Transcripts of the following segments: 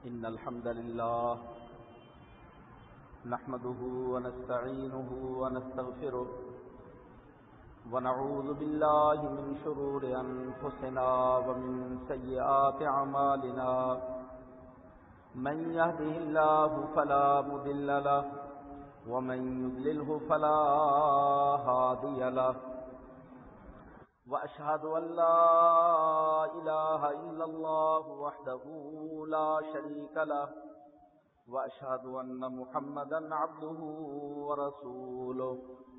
إن الحمد لله نحمده ونستعينه ونستغفره ونعوذ بالله من شرور أنفسنا ومن سيئات أعمالنا من يهده الله فلا مضل له ومن يضلله فلا هادي له وأشهد أن لا إله إلا الله وحده لا شريك له وأشهد أن محمدا عبده ورسوله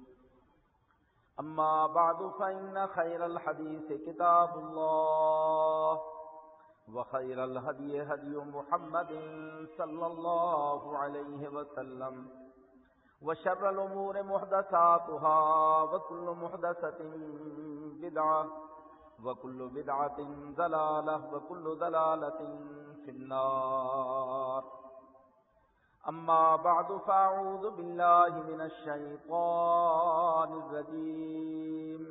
أما بعد فإن خير الحديث كتاب الله وخير الهدي هدي محمد صلى الله عليه وسلم وشر الأمور محدثاتها وكل محدثة بدعة وكل بدعة ضلالة وكل ضلالة في النار أما بعد فأعوذ بالله من الشيطان الرجيم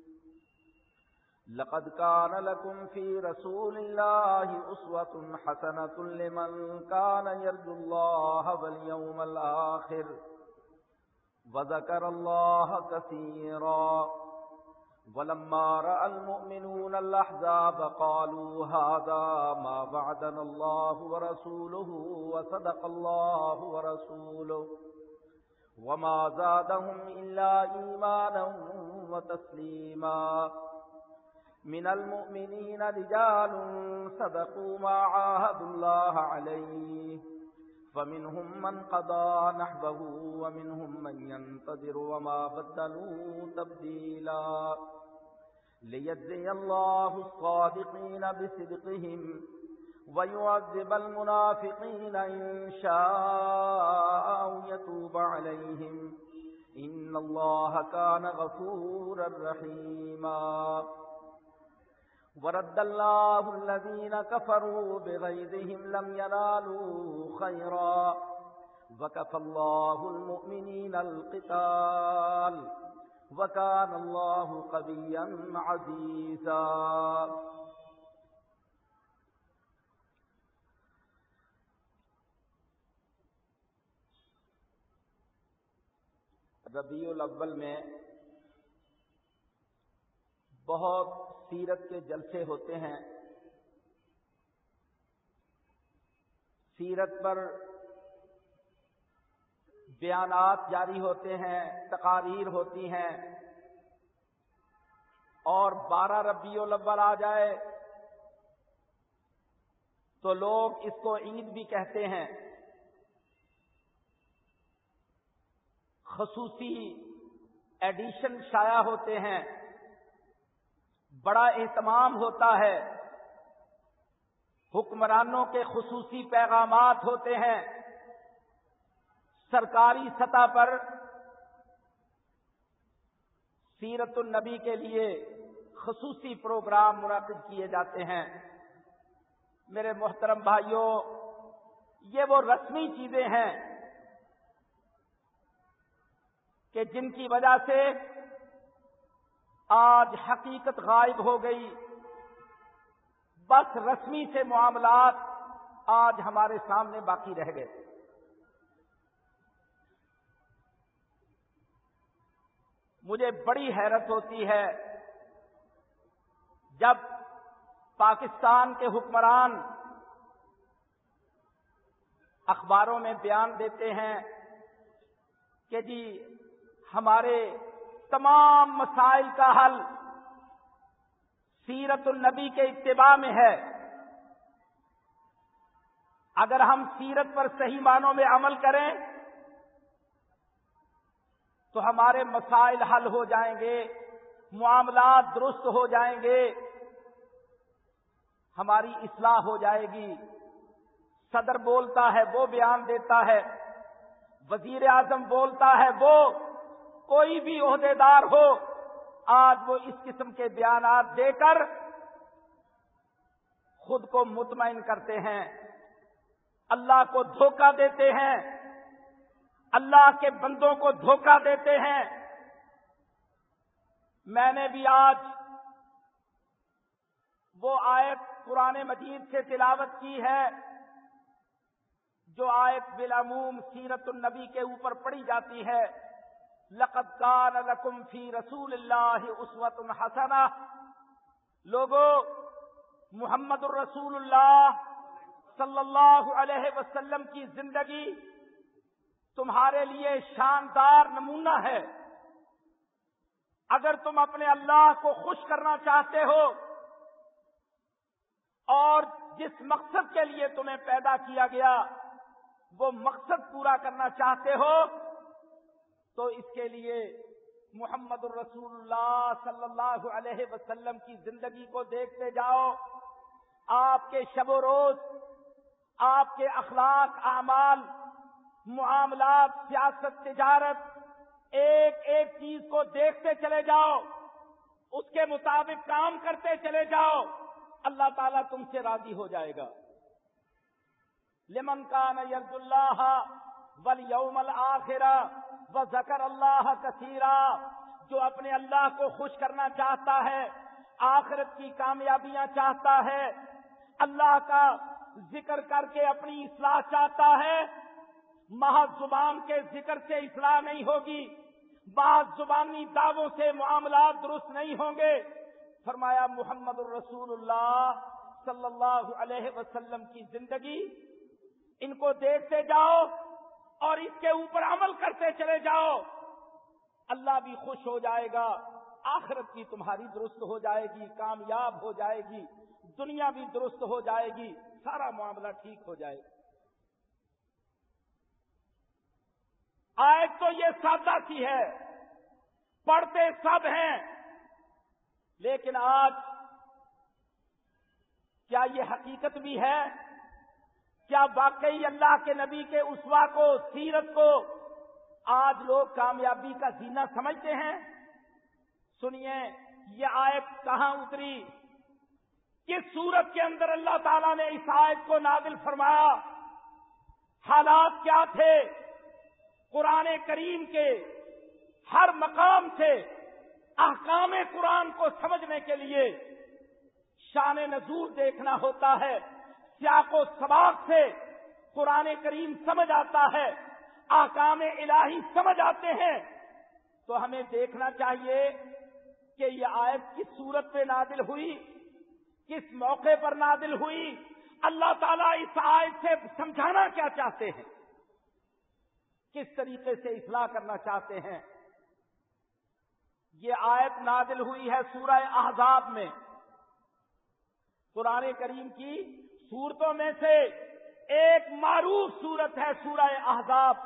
لقد كان لكم في رسول الله أسوة حسنة لمن كان يرجو الله واليوم الآخر وذكر الله كثيرا ولما رأى المؤمنون الأحزاب قالوا هذا ما وعدنا الله ورسوله وصدق الله ورسوله وما زادهم إلا إيمانا وتسليما من المؤمنين رجال صدقوا ما عاهدوا الله عليه فمنهم من قضى نحبه ومنهم من ينتظر وما بدلوا تبديلا ليجزي الله الصادقين بصدقهم ويعذب المنافقين إن شاء أو يتوب عليهم إن الله كان غفورا رحيما ورد الله الذين كفروا بغيظهم لم ينالوا خيرا وكفى الله المؤمنين القتال وكان الله قويا عزيزا ربیع الاول میں بہت سیرت کے جلسے ہوتے ہیں، سیرت پر بیانات جاری ہوتے ہیں، تقاریر ہوتی ہیں، اور 12 ربیع الاول آ جائے تو لوگ اس کو عید بھی کہتے ہیں، خصوصی ایڈیشن شائع ہوتے ہیں، بڑا اہتمام ہوتا ہے، حکمرانوں کے خصوصی پیغامات ہوتے ہیں، سرکاری سطح پر سیرت النبی کے لیے خصوصی پروگرام منعقد کیے جاتے ہیں۔ میرے محترم بھائیوں، یہ وہ رسمی چیزیں ہیں کہ جن کی وجہ سے آج حقیقت غائب ہو گئی، بس رسمی سے معاملات آج ہمارے سامنے باقی رہ گئے۔ مجھے بڑی حیرت ہوتی ہے جب پاکستان کے حکمران اخباروں میں بیان دیتے ہیں کہ جی ہمارے تمام مسائل کا حل سیرت النبی کے اتباع میں ہے، اگر ہم سیرت پر صحیح معنوں میں عمل کریں تو ہمارے مسائل حل ہو جائیں گے، معاملات درست ہو جائیں گے، ہماری اصلاح ہو جائے گی۔ صدر بولتا ہے، وہ بیان دیتا ہے، وزیر اعظم بولتا ہے، وہ کوئی بھی عہدیدار ہو، آج وہ اس قسم کے بیانات دے کر خود کو مطمئن کرتے ہیں، اللہ کو دھوکہ دیتے ہیں، اللہ کے بندوں کو دھوکہ دیتے ہیں۔ میں نے بھی آج وہ آیت قرآن مجید سے تلاوت کی ہے جو آیت بالعموم سیرت النبی کے اوپر پڑھی جاتی ہے، لقد کان لکم فی رسول اللہ اسوۃ حسنہ، لوگو محمد الرسول اللہ صلی اللہ علیہ وسلم کی زندگی تمہارے لیے شاندار نمونہ ہے۔ اگر تم اپنے اللہ کو خوش کرنا چاہتے ہو اور جس مقصد کے لیے تمہیں پیدا کیا گیا وہ مقصد پورا کرنا چاہتے ہو، تو اس کے لیے محمد الرسول اللہ صلی اللہ علیہ وسلم کی زندگی کو دیکھتے جاؤ۔ آپ کے شب و روز، آپ کے اخلاق، اعمال، معاملات، سیاست، تجارت، ایک ایک چیز کو دیکھتے چلے جاؤ، اس کے مطابق کام کرتے چلے جاؤ، اللہ تعالیٰ تم سے راضی ہو جائے گا۔ لمن کان یرجو اللہ والیوم الآخر وذکر اللہ کثیرا، جو اپنے اللہ کو خوش کرنا چاہتا ہے، آخرت کی کامیابیاں چاہتا ہے، اللہ کا ذکر کر کے اپنی اصلاح چاہتا ہے، محض زبان کے ذکر سے اصلاح نہیں ہوگی، بعض زبانی دعووں سے معاملات درست نہیں ہوں گے۔ فرمایا محمد الرسول اللہ صلی اللہ علیہ وسلم کی زندگی، ان کو دیکھتے جاؤ اور اس کے اوپر عمل کرتے چلے جاؤ، اللہ بھی خوش ہو جائے گا، آخرت بھی تمہاری درست ہو جائے گی، کامیاب ہو جائے گی، دنیا بھی درست ہو جائے گی، سارا معاملہ ٹھیک ہو جائے گا۔ آیت تو یہ سادہ سی ہے، پڑھتے سب ہیں، لیکن آج کیا یہ حقیقت بھی ہے؟ کیا واقعی اللہ کے نبی کے اسوہ کو، سیرت کو آج لوگ کامیابی کا زینہ سمجھتے ہیں؟ سنیے، یہ آیت کہاں اتری، کس صورت کے اندر اللہ تعالیٰ نے اس آیت کو نازل فرمایا، حالات کیا تھے؟ قرآن کریم کے ہر مقام سے احکام قرآن کو سمجھنے کے لیے شان نزول دیکھنا ہوتا ہے، سیاق و سباق سے قرآن کریم سمجھ آتا ہے، احکام الہی سمجھ آتے ہیں، تو ہمیں دیکھنا چاہیے کہ یہ آیت کس صورت پہ نازل ہوئی، کس موقع پر نازل ہوئی، اللہ تعالیٰ اس آیت سے سمجھانا کیا چاہتے ہیں، کس طریقے سے اصلاح کرنا چاہتے ہیں۔ یہ آیت نازل ہوئی ہے سورہ احزاب میں، قرآن کریم کی سورتوں میں سے ایک معروف سورت ہے سورہ احزاب،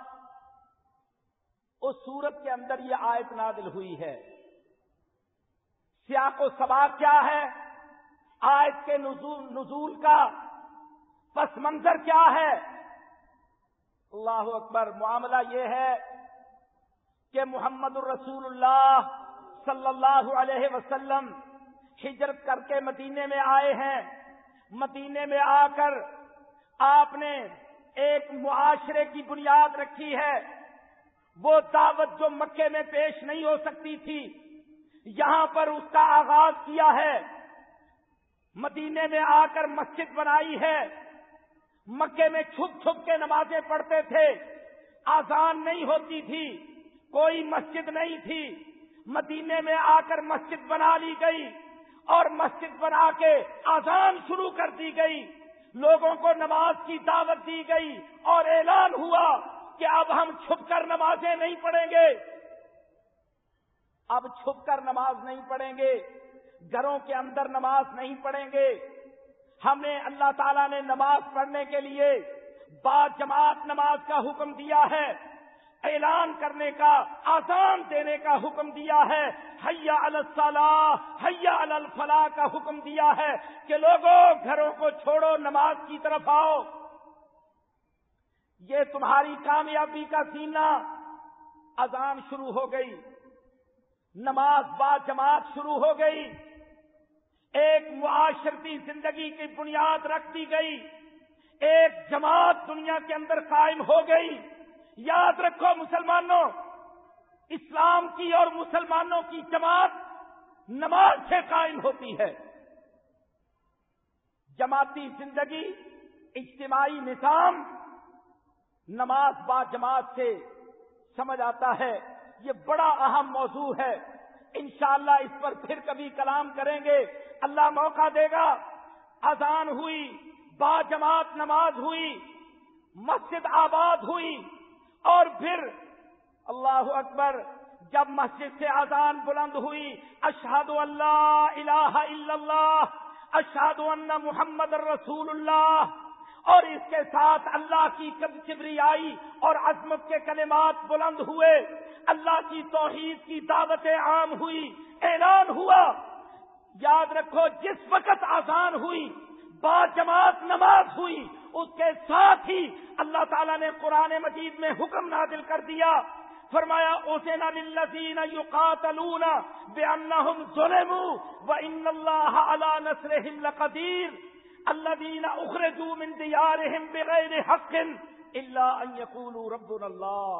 اس سورت کے اندر یہ آیت نازل ہوئی ہے۔ سیاق و سباق کیا ہے، آیت کے نزول کا پس منظر کیا ہے؟ اللہ اکبر، معاملہ یہ ہے کہ محمد الرسول اللہ صلی اللہ علیہ وسلم ہجرت کر کے مدینے میں آئے ہیں۔ مدینے میں آ کر آپ نے ایک معاشرے کی بنیاد رکھی ہے، وہ دعوت جو مکے میں پیش نہیں ہو سکتی تھی، یہاں پر اس کا آغاز کیا ہے۔ مدینے میں آ کر مسجد بنائی ہے، مکے میں چھپ چھپ کے نمازیں پڑھتے تھے، اذان نہیں ہوتی تھی، کوئی مسجد نہیں تھی، مدینے میں آ کر مسجد بنا لی گئی اور مسجد بنا کے اذان شروع کر دی گئی، لوگوں کو نماز کی دعوت دی گئی اور اعلان ہوا کہ اب ہم چھپ کر نمازیں نہیں پڑھیں گے، اب چھپ کر نماز نہیں پڑھیں گے، گھروں کے اندر نماز نہیں پڑھیں گے، ہمیں اللہ تعالیٰ نے نماز پڑھنے کے لیے با جماعت نماز کا حکم دیا ہے، اعلان کرنے کا، اذان دینے کا حکم دیا ہے، حی علی الصلاۃ حی علی الفلاح کا حکم دیا ہے کہ لوگوں گھروں کو چھوڑو، نماز کی طرف آؤ، یہ تمہاری کامیابی کا زینہ۔ اذان شروع ہو گئی، نماز با جماعت شروع ہو گئی، ایک معاشرتی زندگی کی بنیاد رکھ دی گئی، ایک جماعت دنیا کے اندر قائم ہو گئی۔ یاد رکھو مسلمانوں، اسلام کی اور مسلمانوں کی جماعت نماز سے قائم ہوتی ہے۔ جماعتی زندگی، اجتماعی نظام نماز با جماعت سے سمجھ آتا ہے یہ بڑا اہم موضوع ہے. انشاءاللہ اس پر پھر کبھی کلام کریں گے. اللہ موقع دے گا. اذان ہوئی, با جماعت نماز ہوئی, مسجد آباد ہوئی, اور پھر اللہ اکبر جب مسجد سے اذان بلند ہوئی, اشہد ان لا الہ الا اللہ, اشہد ان محمد رسول اللہ, اور اس کے ساتھ اللہ کی کبریائی اور عظمت کے کلمات بلند ہوئے, اللہ کی توحید کی دعوت عام ہوئی, اعلان ہوا. یاد رکھو جس وقت اذان ہوئی, با جماعت نماز ہوئی, اس کے ساتھ ہی اللہ تعالیٰ نے قرآن مجید میں حکم نازل کر دیا. فرمایا اذن للذین یقاتلون بانہم ظلموا وان اللہ علی نصرہم لقدیر الذین اخرجوا من دیارہم بغیر حق الا ان یقولوا ربنا اللہ.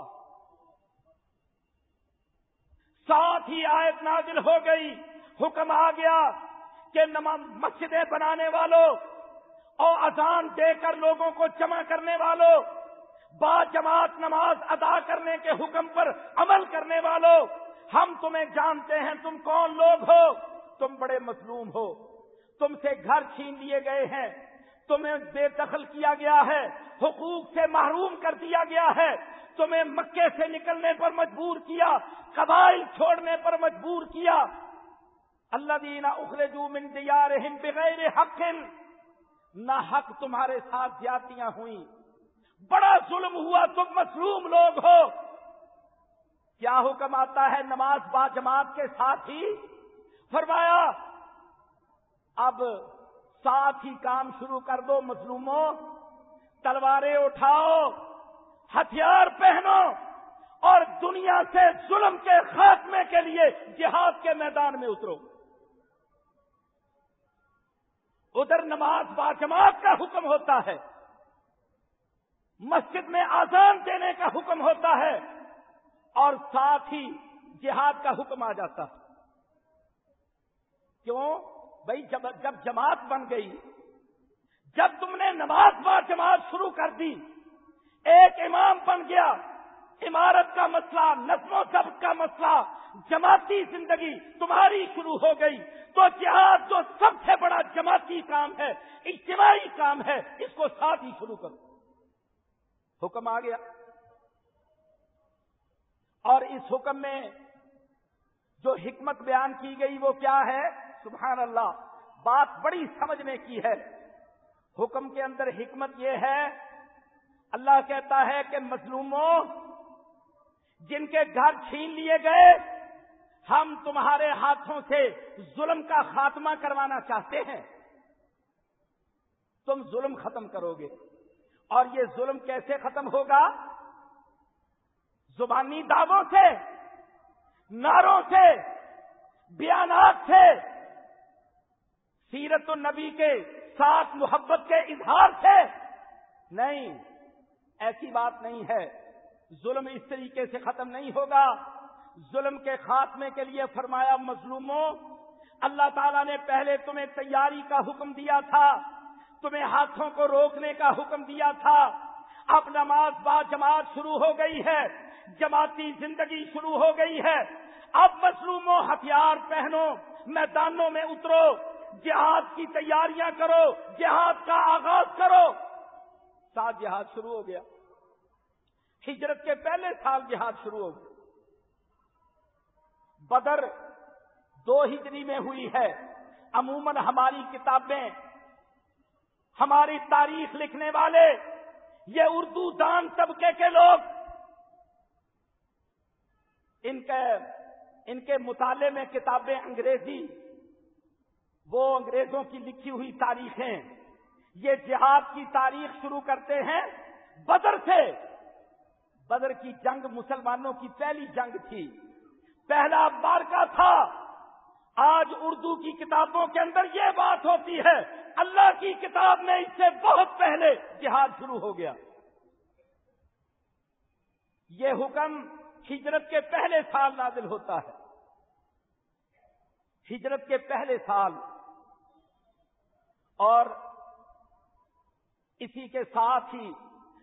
ساتھ ہی آیت نازل ہو گئی, حکم آ گیا کہ مسجدیں بنانے والوں اور اذان دے کر لوگوں کو جمع کرنے والوں, با جماعت نماز ادا کرنے کے حکم پر عمل کرنے والوں, ہم تمہیں جانتے ہیں تم کون لوگ ہو. تم بڑے مظلوم ہو, تم سے گھر چھین لیے گئے ہیں, تمہیں بے دخل کیا گیا ہے, حقوق سے محروم کر دیا گیا ہے, تمہیں مکے سے نکلنے پر مجبور کیا, قبائل چھوڑنے پر مجبور کیا. الذین اخرجوا من دیارہم بغیر حق, نہ حق تمہارے ساتھ زیادتیاں ہوئیں, بڑا ظلم ہوا, تم مظلوم لوگ ہو. کیا حکم آتا ہے نماز با جماعت کے ساتھ ہی؟ فرمایا اب ساتھ ہی کام شروع کر دو مظلوموں, تلواریں اٹھاؤ, ہتھیار پہنو, اور دنیا سے ظلم کے خاتمے کے لیے جہاد کے میدان میں اترو. ادھر نماز با جماعت کا حکم ہوتا ہے, مسجد میں اذان دینے کا حکم ہوتا ہے, اور ساتھ ہی جہاد کا حکم آ جاتا ہے. کیوں بھائی؟ جب جماعت بن گئی, جب تم نے نماز با جماعت شروع کر دی, ایک امام بن گیا, عمارت کا مسئلہ, نظم و ضبط کا مسئلہ, جماعتی زندگی تمہاری شروع ہو گئی, تو جہاد جو سب سے بڑا جماعتی کام ہے, اجتماعی کام ہے, اس کو ساتھ ہی شروع کرو. حکم آ گیا. اور اس حکم میں جو حکمت بیان کی گئی وہ کیا ہے؟ سبحان اللہ, بات بڑی سمجھنے کی ہے. حکم کے اندر حکمت یہ ہے, اللہ کہتا ہے کہ مظلوموں جن کے گھر چھین لیے گئے, ہم تمہارے ہاتھوں سے ظلم کا خاتمہ کروانا چاہتے ہیں. تم ظلم ختم کرو گے, اور یہ ظلم کیسے ختم ہوگا؟ زبانی دعووں سے, نعروں سے, بیانات سے, سیرت النبی کے ساتھ محبت کے اظہار سے نہیں. ایسی بات نہیں ہے. ظلم اس طریقے سے ختم نہیں ہوگا. ظلم کے خاتمے کے لیے فرمایا مظلوموں, اللہ تعالیٰ نے پہلے تمہیں تیاری کا حکم دیا تھا, تمہیں ہاتھوں کو روکنے کا حکم دیا تھا. اب نماز با جماعت شروع ہو گئی ہے, جماعتی زندگی شروع ہو گئی ہے. اب مظلوموں ہتھیار پہنو, میدانوں میں اترو, جہاد کی تیاریاں کرو, جہاد کا آغاز کرو. ساتھ جہاد شروع ہو گیا. ہجرت کے پہلے سال جہاد شروع ہو گیا. بدر 2 ہجری میں ہوئی ہے. عموماً ہماری کتابیں, ہماری تاریخ لکھنے والے, یہ اردو دان طبقے کے لوگ, ان کے مطالعے میں کتابیں انگریزی, وہ انگریزوں کی لکھی ہوئی تاریخیں, یہ جہاد کی تاریخ شروع کرتے ہیں بدر سے. بدر کی جنگ مسلمانوں کی پہلی جنگ تھی, پہلا معرکہ تھا. آج اردو کی کتابوں کے اندر یہ بات ہوتی ہے, اللہ کی کتاب میں اس سے بہت پہلے جہاد شروع ہو گیا. یہ حکم ہجرت کے پہلے سال نازل ہوتا ہے. ہجرت کے پہلے سال, اور اسی کے ساتھ ہی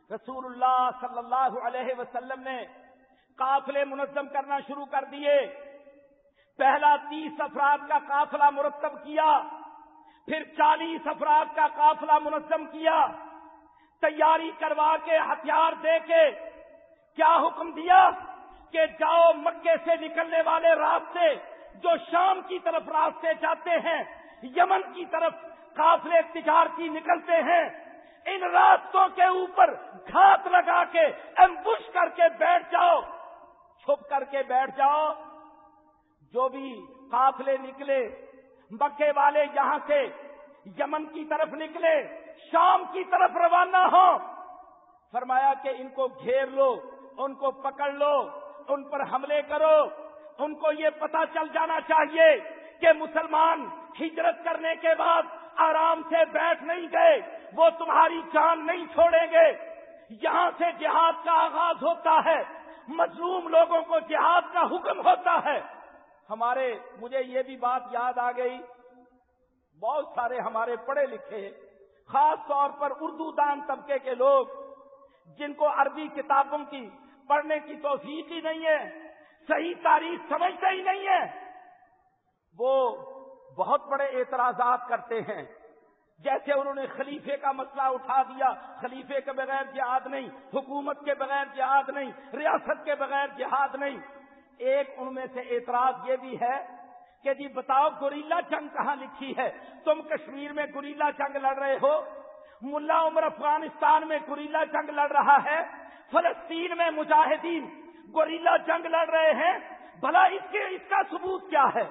رسول اللہ صلی اللہ علیہ وسلم نے قافلے منظم کرنا شروع کر دیے. پہلا 30 افراد کا قافلہ مرتب کیا، پھر 40 افراد کا قافلہ منظم کیا. تیاری کروا کے ہتھیار دے کے کیا حکم دیا کہ جاؤ مکے سے نکلنے والے راستے جو شام کی طرف راستے جاتے ہیں، یمن کی طرف قافلے تجارتی نکلتے ہیں، ان راستوں کے اوپر گھات لگا کے ایمبوش کر کے بیٹھ جاؤ، چھپ کر کے بیٹھ جاؤ. جو بھی قافلے نکلے مکے والے یہاں سے یمن کی طرف نکلے، شام کی طرف روانہ ہو، فرمایا کہ ان کو گھیر لو، ان کو پکڑ لو، ان پر حملے کرو. ان کو یہ پتا چل جانا چاہیے کہ مسلمان ہجرت کرنے کے بعد آرام سے بیٹھ نہیں گئے، وہ تمہاری جان نہیں چھوڑیں گے. یہاں سے جہاد کا آغاز ہوتا ہے، مظلوم لوگوں کو جہاد کا حکم ہوتا ہے. مجھے یہ بھی بات یاد آ گئی، بہت سارے ہمارے پڑھے لکھے خاص طور پر اردو دان طبقے کے لوگ جن کو عربی کتابوں کی پڑھنے کی توفیق ہی نہیں ہے، صحیح تاریخ سمجھتے ہی نہیں ہے، وہ بہت بڑے اعتراضات کرتے ہیں. جیسے انہوں نے خلیفے کا مسئلہ اٹھا دیا، خلیفے کے بغیر جہاد نہیں، حکومت کے بغیر جہاد نہیں، ریاست کے بغیر جہاد نہیں. ایک ان میں سے اعتراض یہ بھی ہے کہ جی بتاؤ گوریلا جنگ کہاں لکھی ہے؟ تم کشمیر میں گوریلا جنگ لڑ رہے ہو، ملا عمر افغانستان میں گوریلا جنگ لڑ رہا ہے، فلسطین میں مجاہدین گوریلا جنگ لڑ رہے ہیں، بھلا اس کا ثبوت کیا ہے؟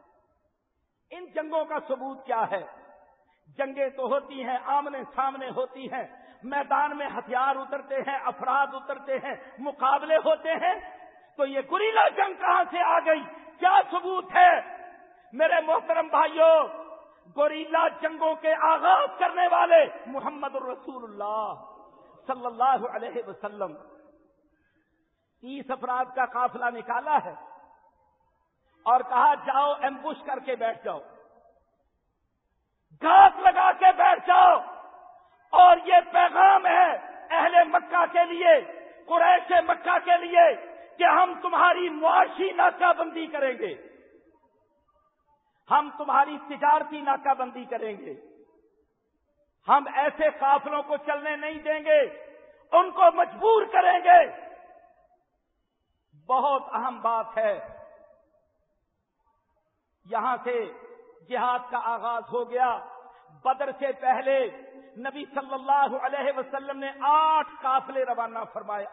ان جنگوں کا ثبوت کیا ہے؟ جنگیں تو ہوتی ہیں، آمنے سامنے ہوتی ہیں، میدان میں ہتھیار اترتے ہیں، افراد اترتے ہیں، مقابلے ہوتے ہیں. تو یہ گوریلا جنگ کہاں سے آ گئی؟ کیا ثبوت ہے؟ میرے محترم بھائیوں، گوریلا جنگوں کے آغاز کرنے والے محمد الرسول اللہ صلی اللہ علیہ وسلم. 30 افراد کا قافلہ نکالا ہے اور کہا جاؤ ایمبوش کر کے بیٹھ جاؤ، گھات لگا کے بیٹھ جاؤ. اور یہ پیغام ہے اہل مکہ کے لیے، قریش مکہ کے لیے کہ ہم تمہاری معاشی ناکہ بندی کریں گے، ہم تمہاری تجارتی ناکہ بندی کریں گے، ہم ایسے قافلوں کو چلنے نہیں دیں گے، ان کو مجبور کریں گے. بہت اہم بات ہے. یہاں سے جہاد کا آغاز ہو گیا. بدر سے پہلے نبی صلی اللہ علیہ وسلم نے 8 قافلے روانہ فرمائے.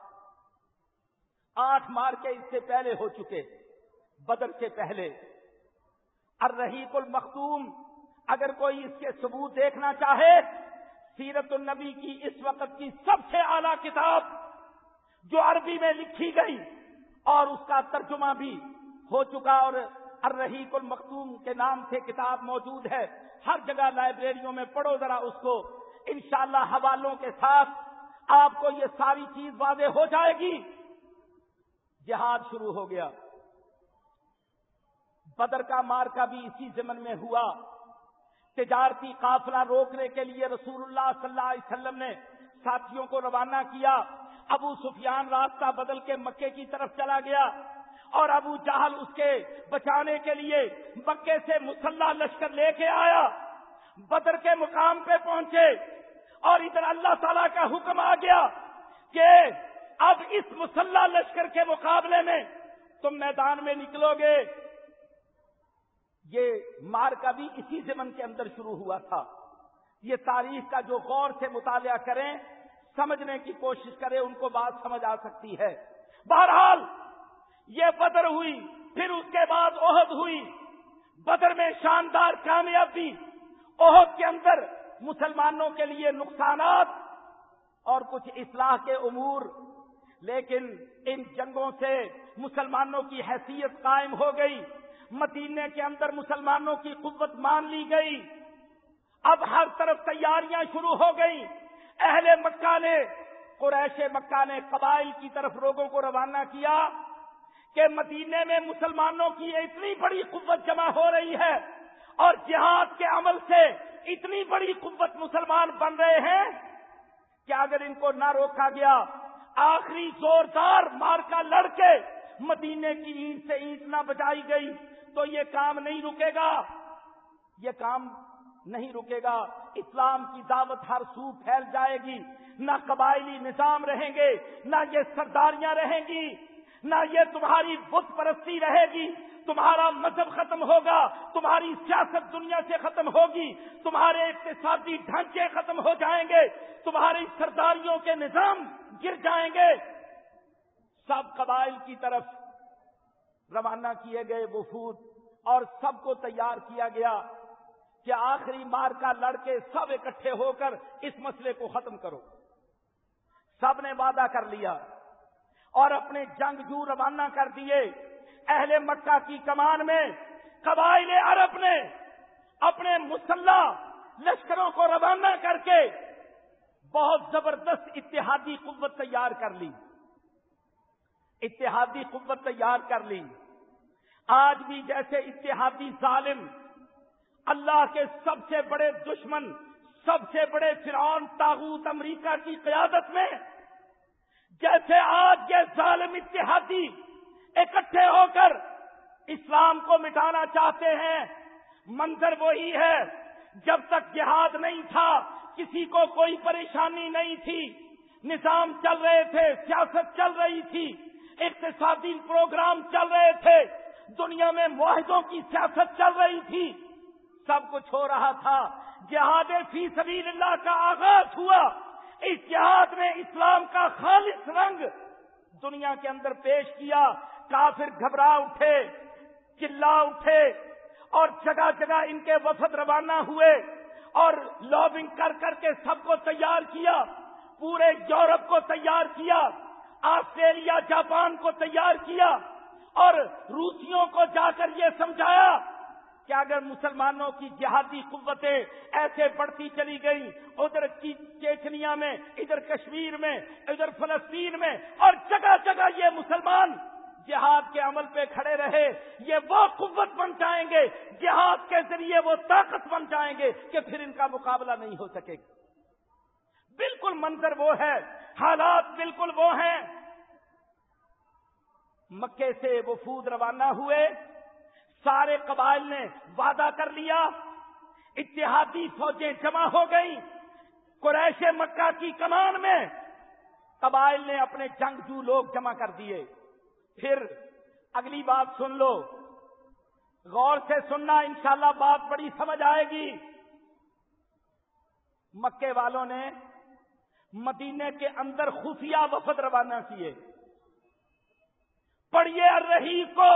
8 مار کے اس سے پہلے ہو چکے. بدر سے پہلے الرحیق المختوم، اگر کوئی اس کے ثبوت دیکھنا چاہے، سیرت النبی کی اس وقت کی سب سے اعلیٰ کتاب جو عربی میں لکھی گئی اور اس کا ترجمہ بھی ہو چکا، اور الرحیق المختوم کے نام سے کتاب موجود ہے، ہر جگہ لائبریریوں میں پڑھو ذرا اس کو، انشاءاللہ حوالوں کے ساتھ آپ کو یہ ساری چیز واضح ہو جائے گی. جہاد شروع ہو گیا. بدر کا معرکہ بھی اسی ضمن میں ہوا. تجارتی قافلہ روکنے کے لیے رسول اللہ صلی اللہ علیہ وسلم نے ساتھیوں کو روانہ کیا. ابو سفیان راستہ بدل کے مکے کی طرف چلا گیا اور ابو جہل اس کے بچانے کے لیے مکے سے مسلح لشکر لے کے آیا. بدر کے مقام پہ پہنچے اور ادھر اللہ تعالیٰ کا حکم آ گیا کہ اب اس مسلح لشکر کے مقابلے میں تم میدان میں نکلو گے. یہ معرکہ بھی اسی زمن کے اندر شروع ہوا تھا. یہ تاریخ کا جو غور سے مطالعہ کریں، سمجھنے کی کوشش کریں، ان کو بات سمجھ آ سکتی ہے. بہرحال یہ بدر ہوئی، پھر اس کے بعد احد ہوئی. بدر میں شاندار کامیابی، احد کے اندر مسلمانوں کے لیے نقصانات اور کچھ اصلاح کے امور، لیکن ان جنگوں سے مسلمانوں کی حیثیت قائم ہو گئی. مدینے کے اندر مسلمانوں کی قوت مان لی گئی. اب ہر طرف تیاریاں شروع ہو گئی. اہل مکہ نے، قریش مکہ نے قبائل کی طرف لوگوں کو روانہ کیا کہ مدینے میں مسلمانوں کی اتنی بڑی قوت جمع ہو رہی ہے اور جہاد کے عمل سے اتنی بڑی قوت مسلمان بن رہے ہیں کہ اگر ان کو نہ روکا گیا، آخری زوردار مارکا لڑ کے مدینے کی اینٹ سے اینٹ نہ بچائی گئی تو یہ کام نہیں رکے گا، یہ کام نہیں رکے گا۔ اسلام کی دعوت ہر سو پھیل جائے گی، نہ قبائلی نظام رہیں گے، نہ یہ سرداریاں رہیں گی، نہ یہ تمہاری بت پرستی رہے گی، تمہارا مذہب ختم ہوگا، تمہاری سیاست دنیا سے ختم ہوگی، تمہارے اقتصادی ڈھانچے ختم ہو جائیں گے، تمہاری سرداریوں کے نظام گر جائیں گے۔ سب قبائل کی طرف روانہ کیے گئے وفود اور سب کو تیار کیا گیا کہ آخری مارکا لڑ کے سب اکٹھے ہو کر اس مسئلے کو ختم کرو۔ سب نے وعدہ کر لیا اور اپنے جنگجو روانہ کر دیے۔ اہل مکہ کی کمان میں قبائل عرب نے اپنے مسلح لشکروں کو روانہ کر کے بہت زبردست اتحادی قوت تیار کر لی، اتحادی قوت تیار کر لی۔ آج بھی جیسے اتحادی ظالم اللہ کے سب سے بڑے دشمن، سب سے بڑے فرعون طاغوت امریکہ کی قیادت میں، جیسے آج یہ ظالم اتحادی اکٹھے ہو کر اسلام کو مٹانا چاہتے ہیں، منظر وہی ہے۔ جب تک جہاد نہیں تھا کسی کو کوئی پریشانی نہیں تھی، نظام چل رہے تھے، سیاست چل رہی تھی، اقتصادی پروگرام چل رہے تھے، دنیا میں معاہدوں کی سیاست چل رہی تھی، سب کچھ ہو رہا تھا۔ جہاد فی سبیل اللہ کا آغاز ہوا، اس جہاد میں اسلام کا خالص رنگ دنیا کے اندر پیش کیا۔ کافر گھبرا اٹھے، چلا اٹھے اور جگہ جگہ ان کے وفد روانہ ہوئے اور لابنگ کر کر کے سب کو تیار کیا، پورے یورپ کو تیار کیا، آسٹریلیا جاپان کو تیار کیا اور روسیوں کو جا کر یہ سمجھایا کہ اگر مسلمانوں کی جہادی قوتیں ایسے بڑھتی چلی گئیں، ادھر چیچنیا میں، ادھر کشمیر میں، ادھر فلسطین میں اور جگہ جگہ یہ مسلمان جہاد کے عمل پہ کھڑے رہے، یہ وہ قوت بن جائیں گے، جہاد کے ذریعے وہ طاقت بن جائیں گے کہ پھر ان کا مقابلہ نہیں ہو سکے گا۔ بالکل منظر وہ ہے، حالات بالکل وہ ہیں۔ مکے سے وفود روانہ ہوئے، سارے قبائل نے وعدہ کر لیا، اتحادی فوجیں جمع ہو گئیں، قریش مکہ کی کمان میں قبائل نے اپنے جنگجو لوگ جمع کر دیے۔ پھر اگلی بات سن لو، غور سے سننا، انشاءاللہ بات بڑی سمجھ آئے گی۔ مکے والوں نے مدینے کے اندر خفیہ وفد روانہ کیے۔ پڑھیے الرحیق کو،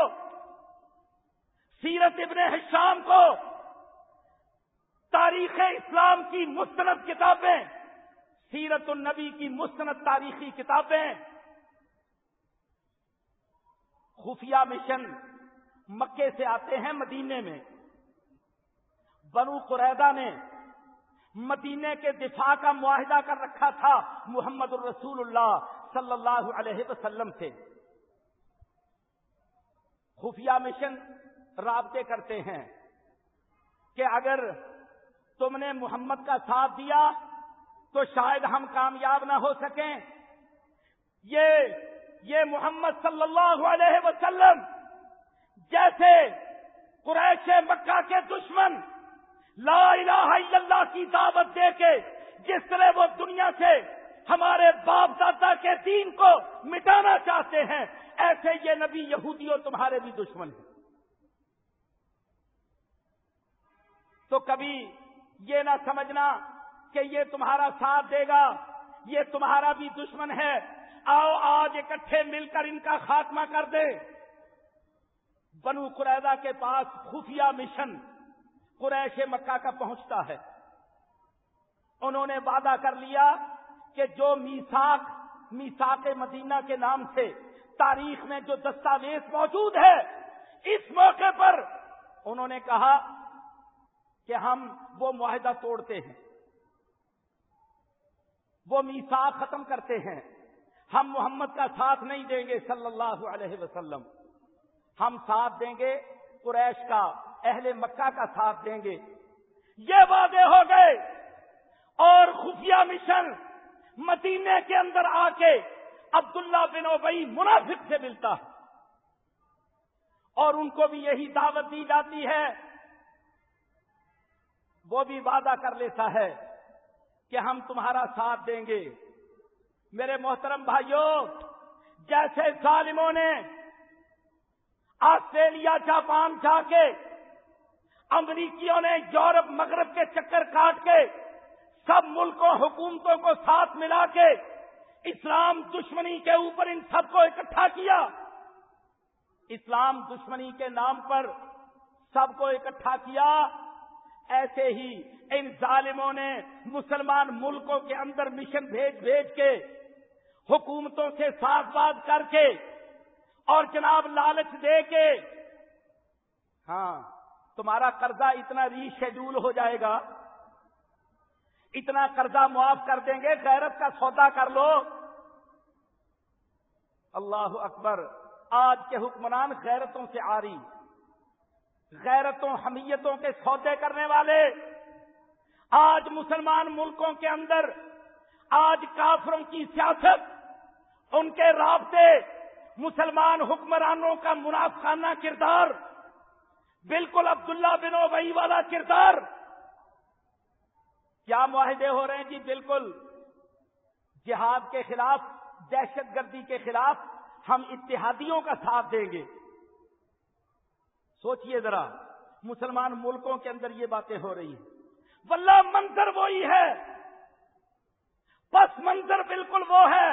سیرت ابن ہشام کو، تاریخ اسلام کی مستند کتابیں، سیرت النبی کی مستند تاریخی کتابیں۔ خفیہ مشن مکے سے آتے ہیں مدینے میں۔ بنو قریظہ نے مدینے کے دفاع کا معاہدہ کر رکھا تھا محمد الرسول اللہ صلی اللہ علیہ وسلم سے۔ خفیہ مشن رابطے کرتے ہیں کہ اگر تم نے محمد کا ساتھ دیا تو شاید ہم کامیاب نہ ہو سکیں۔ یہ محمد صلی اللہ علیہ وسلم جیسے قریش مکہ کے دشمن لا الہ الا اللہ کی دعوت دے کے جس طرح وہ دنیا سے ہمارے باپ دادا کے دین کو مٹانا چاہتے ہیں، ایسے یہ نبی یہودیوں تمہارے بھی دشمن ہیں۔ تو کبھی یہ نہ سمجھنا کہ یہ تمہارا ساتھ دے گا، یہ تمہارا بھی دشمن ہے، آؤ آج اکٹھے مل کر ان کا خاتمہ کر دے۔ بنو قریظہ کے پاس خفیہ مشن قریش مکہ کا پہنچتا ہے۔ انہوں نے وعدہ کر لیا کہ جو میثاق مدینہ کے نام سے تاریخ میں جو دستاویز موجود ہے، اس موقع پر انہوں نے کہا کہ ہم وہ معاہدہ توڑتے ہیں، وہ میثاق ختم کرتے ہیں، ہم محمد کا ساتھ نہیں دیں گے صلی اللہ علیہ وسلم، ہم ساتھ دیں گے قریش کا، اہل مکہ کا ساتھ دیں گے۔ یہ وعدے ہو گئے اور خفیہ مشن مدینے کے اندر آ کے عبداللہ بن ابی منافق سے ملتا ہے اور ان کو بھی یہی دعوت دی جاتی ہے. وہ بھی وعدہ کر لیتا ہے کہ ہم تمہارا ساتھ دیں گے. میرے محترم بھائیوں، جیسے ظالموں نے آسٹریلیا جاپان جا کے، امریکیوں نے یورپ مغرب کے چکر کاٹ کے، سب ملکوں حکومتوں کو ساتھ ملا کے اسلام دشمنی کے اوپر ان سب کو اکٹھا کیا، اسلام دشمنی کے نام پر سب کو اکٹھا کیا، ایسے ہی ان ظالموں نے مسلمان ملکوں کے اندر مشن بھیج کے، حکومتوں سے ساتھ بات کر کے اور جناب لالچ دے کے، ہاں تمہارا قرضہ اتنا ری شیڈول ہو جائے گا، اتنا قرضہ معاف کر دیں گے، غیرت کا سودا کر لو. اللہ اکبر. آج کے حکمران غیرتوں سے عاری، غیرتوں حمیتوں کے سودے کرنے والے. آج مسلمان ملکوں کے اندر آج کافروں کی سیاست، ان کے رابطے، مسلمان حکمرانوں کا منافقانہ کردار، بالکل عبداللہ بن ابی والا کردار. کیا معاہدے ہو رہے ہیں جی؟ بالکل جہاد کے خلاف، دہشت گردی کے خلاف ہم اتحادیوں کا ساتھ دیں گے. سوچئے ذرا، مسلمان ملکوں کے اندر یہ باتیں ہو رہی ہیں. واللہ منظر وہی ہے، پس منظر بالکل وہ ہے.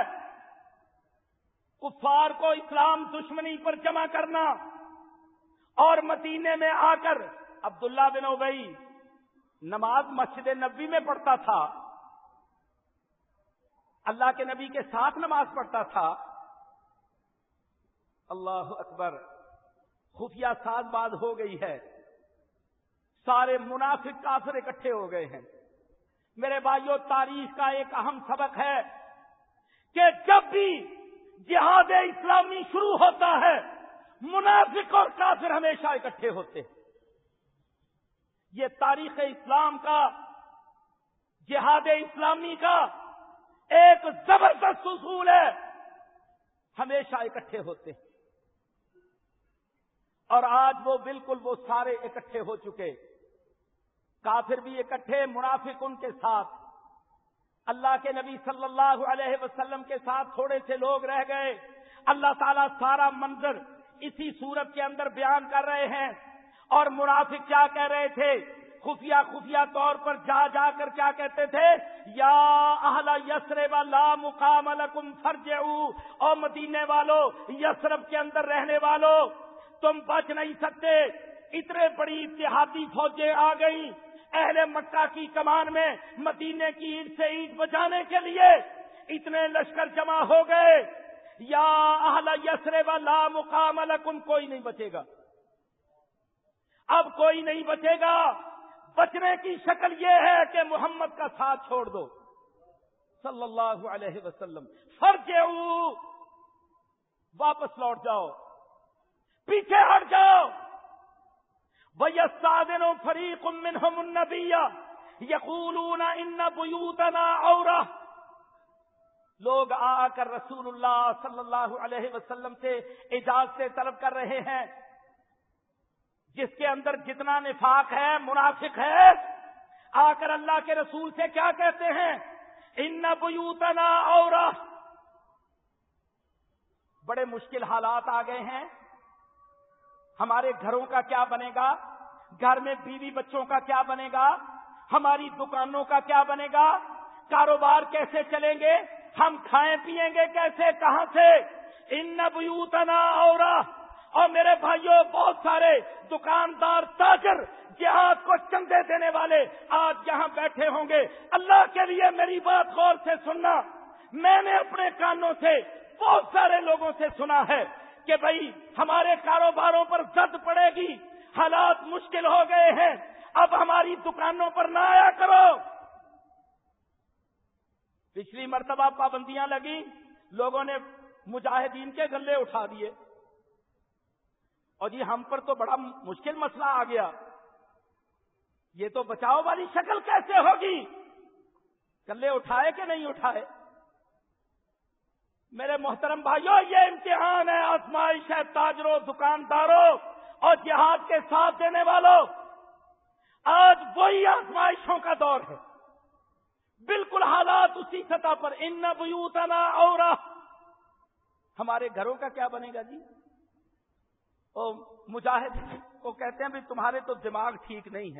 کفار کو اسلام دشمنی پر جمع کرنا، اور مدینے میں آ کر عبداللہ بن ابی نماز مسجد نبوی میں پڑھتا تھا، اللہ کے نبی کے ساتھ نماز پڑھتا تھا. اللہ اکبر. خفیہ ساز باز ہو گئی ہے، سارے منافق کافر اکٹھے ہو گئے ہیں. میرے بھائیوں، تاریخ کا ایک اہم سبق ہے کہ جب بھی جہاد اسلامی شروع ہوتا ہے، منافق اور کافر ہمیشہ اکٹھے ہوتے ہیں. یہ تاریخ اسلام کا، جہاد اسلامی کا ایک زبردست اصول ہے، ہمیشہ اکٹھے ہوتے ہیں. اور آج وہ بالکل وہ سارے اکٹھے ہو چکے، کافر بھی اکٹھے، منافق ان کے ساتھ. اللہ کے نبی صلی اللہ علیہ وسلم کے ساتھ تھوڑے سے لوگ رہ گئے. اللہ تعالیٰ سارا منظر اسی صورت کے اندر بیان کر رہے ہیں. اور منافق کیا کہہ رہے تھے؟ خفیہ طور پر جا کر کیا کہتے تھے؟ یا اہل یثرب لا مقام لکم فارجعوا، او مدینے والو، یثرب کے اندر رہنے والو، تم بچ نہیں سکتے. اتنے بڑی اتحادی فوجیں آ گئیں اہل مکہ کی کمان میں، مدینے کی اینٹ سے اینٹ بجانے کے لیے اتنے لشکر جمع ہو گئے. یا اہل یثرب لا مقام لکم، کوئی نہیں بچے گا، اب کوئی نہیں بچے گا. بچنے کی شکل یہ ہے کہ محمد کا ساتھ چھوڑ دو صلی اللہ علیہ وسلم. فرجعوا، واپس لوٹ جاؤ، پیچھے ہٹ جاؤ. وَيَسْتَأْذِنُ فَرِيقٌ مِّنْهُمُ النَّبِيَّ يَقُولُونَ إِنَّ بُيُوتَنَا عَوْرَةٌ. لوگ آ کر رسول اللہ صلی اللہ علیہ وسلم سے اجازت طلب کر رہے ہیں. جس کے اندر جتنا نفاق ہے، منافق ہے، آ کر اللہ کے رسول سے کیا کہتے ہیں؟ ان بیوتنا عورہ. بڑے مشکل حالات آ گئے ہیں، ہمارے گھروں کا کیا بنے گا؟ گھر میں بیوی بچوں کا کیا بنے گا؟ ہماری دکانوں کا کیا بنے گا؟ کاروبار کیسے چلیں گے؟ ہم کھائیں پیئیں گے کیسے؟ کہاں سے؟ ان بیوتنا عورہ. اور میرے بھائیوں، بہت سارے دکاندار، تاجر، جہاد کو چندے دینے والے آج یہاں بیٹھے ہوں گے. اللہ کے لیے میری بات غور سے سننا. میں نے اپنے کانوں سے بہت سارے لوگوں سے سنا ہے کہ بھائی ہمارے کاروباروں پر زد پڑے گی، حالات مشکل ہو گئے ہیں، اب ہماری دکانوں پر نہ آیا کرو. پچھلی مرتبہ پابندیاں لگی، لوگوں نے مجاہدین کے گلے اٹھا دیے، اور جی ہم پر تو بڑا مشکل مسئلہ آ گیا. یہ تو بچاؤ والی شکل کیسے ہوگی؟ گلے اٹھائے کہ نہیں اٹھائے؟ میرے محترم بھائیوں، یہ امتحان ہے، آزمائش ہے تاجروں، دکانداروں اور جہاد کے ساتھ دینے والوں۔ آج وہی آزمائشوں کا دور ہے، بالکل حالات اسی سطح پر۔ ان بیوتنا عورہ، ہمارے گھروں کا کیا بنے گا جی؟ او مجاہد کو کہتے ہیں بھی تمہارے تو دماغ ٹھیک نہیں ہے،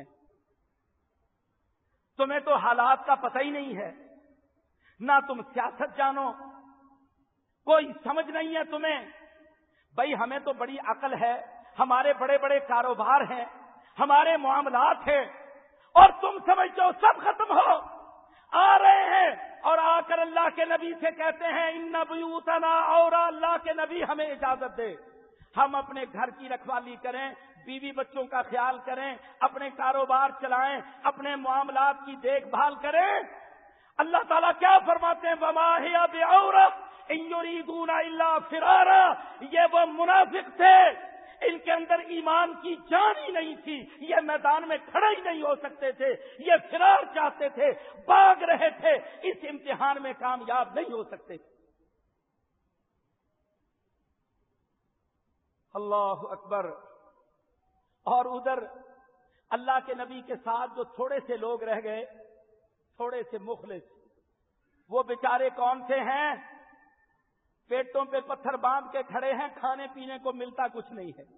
تمہیں تو حالات کا پتہ ہی نہیں ہے، نہ تم سیاست جانو، کوئی سمجھ نہیں ہے تمہیں۔ بھائی ہمیں تو بڑی عقل ہے، ہمارے بڑے بڑے کاروبار ہیں، ہمارے معاملات ہیں، اور تم سمجھتے ہو سب ختم ہو۔ آ رہے ہیں اور آ کر اللہ کے نبی سے کہتے ہیں ان بیوتنا عورہ، اللہ کے نبی ہمیں اجازت دے، ہم اپنے گھر کی رکھوالی کریں، بیوی بچوں کا خیال کریں، اپنے کاروبار چلائیں، اپنے معاملات کی دیکھ بھال کریں۔ اللہ تعالیٰ کیا فرماتے ہیں؟ وما ہی بعورہ ان یریدون الا فرارا۔ یہ وہ منافق تھے، ان کے اندر ایمان کی جان ہی نہیں تھی، یہ میدان میں کھڑے ہی نہیں ہو سکتے تھے، یہ فرار چاہتے تھے، بھاگ رہے تھے، اس امتحان میں کامیاب نہیں ہو سکتے تھے۔ اللہ اکبر۔ اور ادھر اللہ کے نبی کے ساتھ جو تھوڑے سے لوگ رہ گئے، تھوڑے سے مخلص، وہ بیچارے کون سے ہیں؟ پیٹوں پہ پتھر باندھ کے کھڑے ہیں، کھانے پینے کو ملتا کچھ نہیں ہے،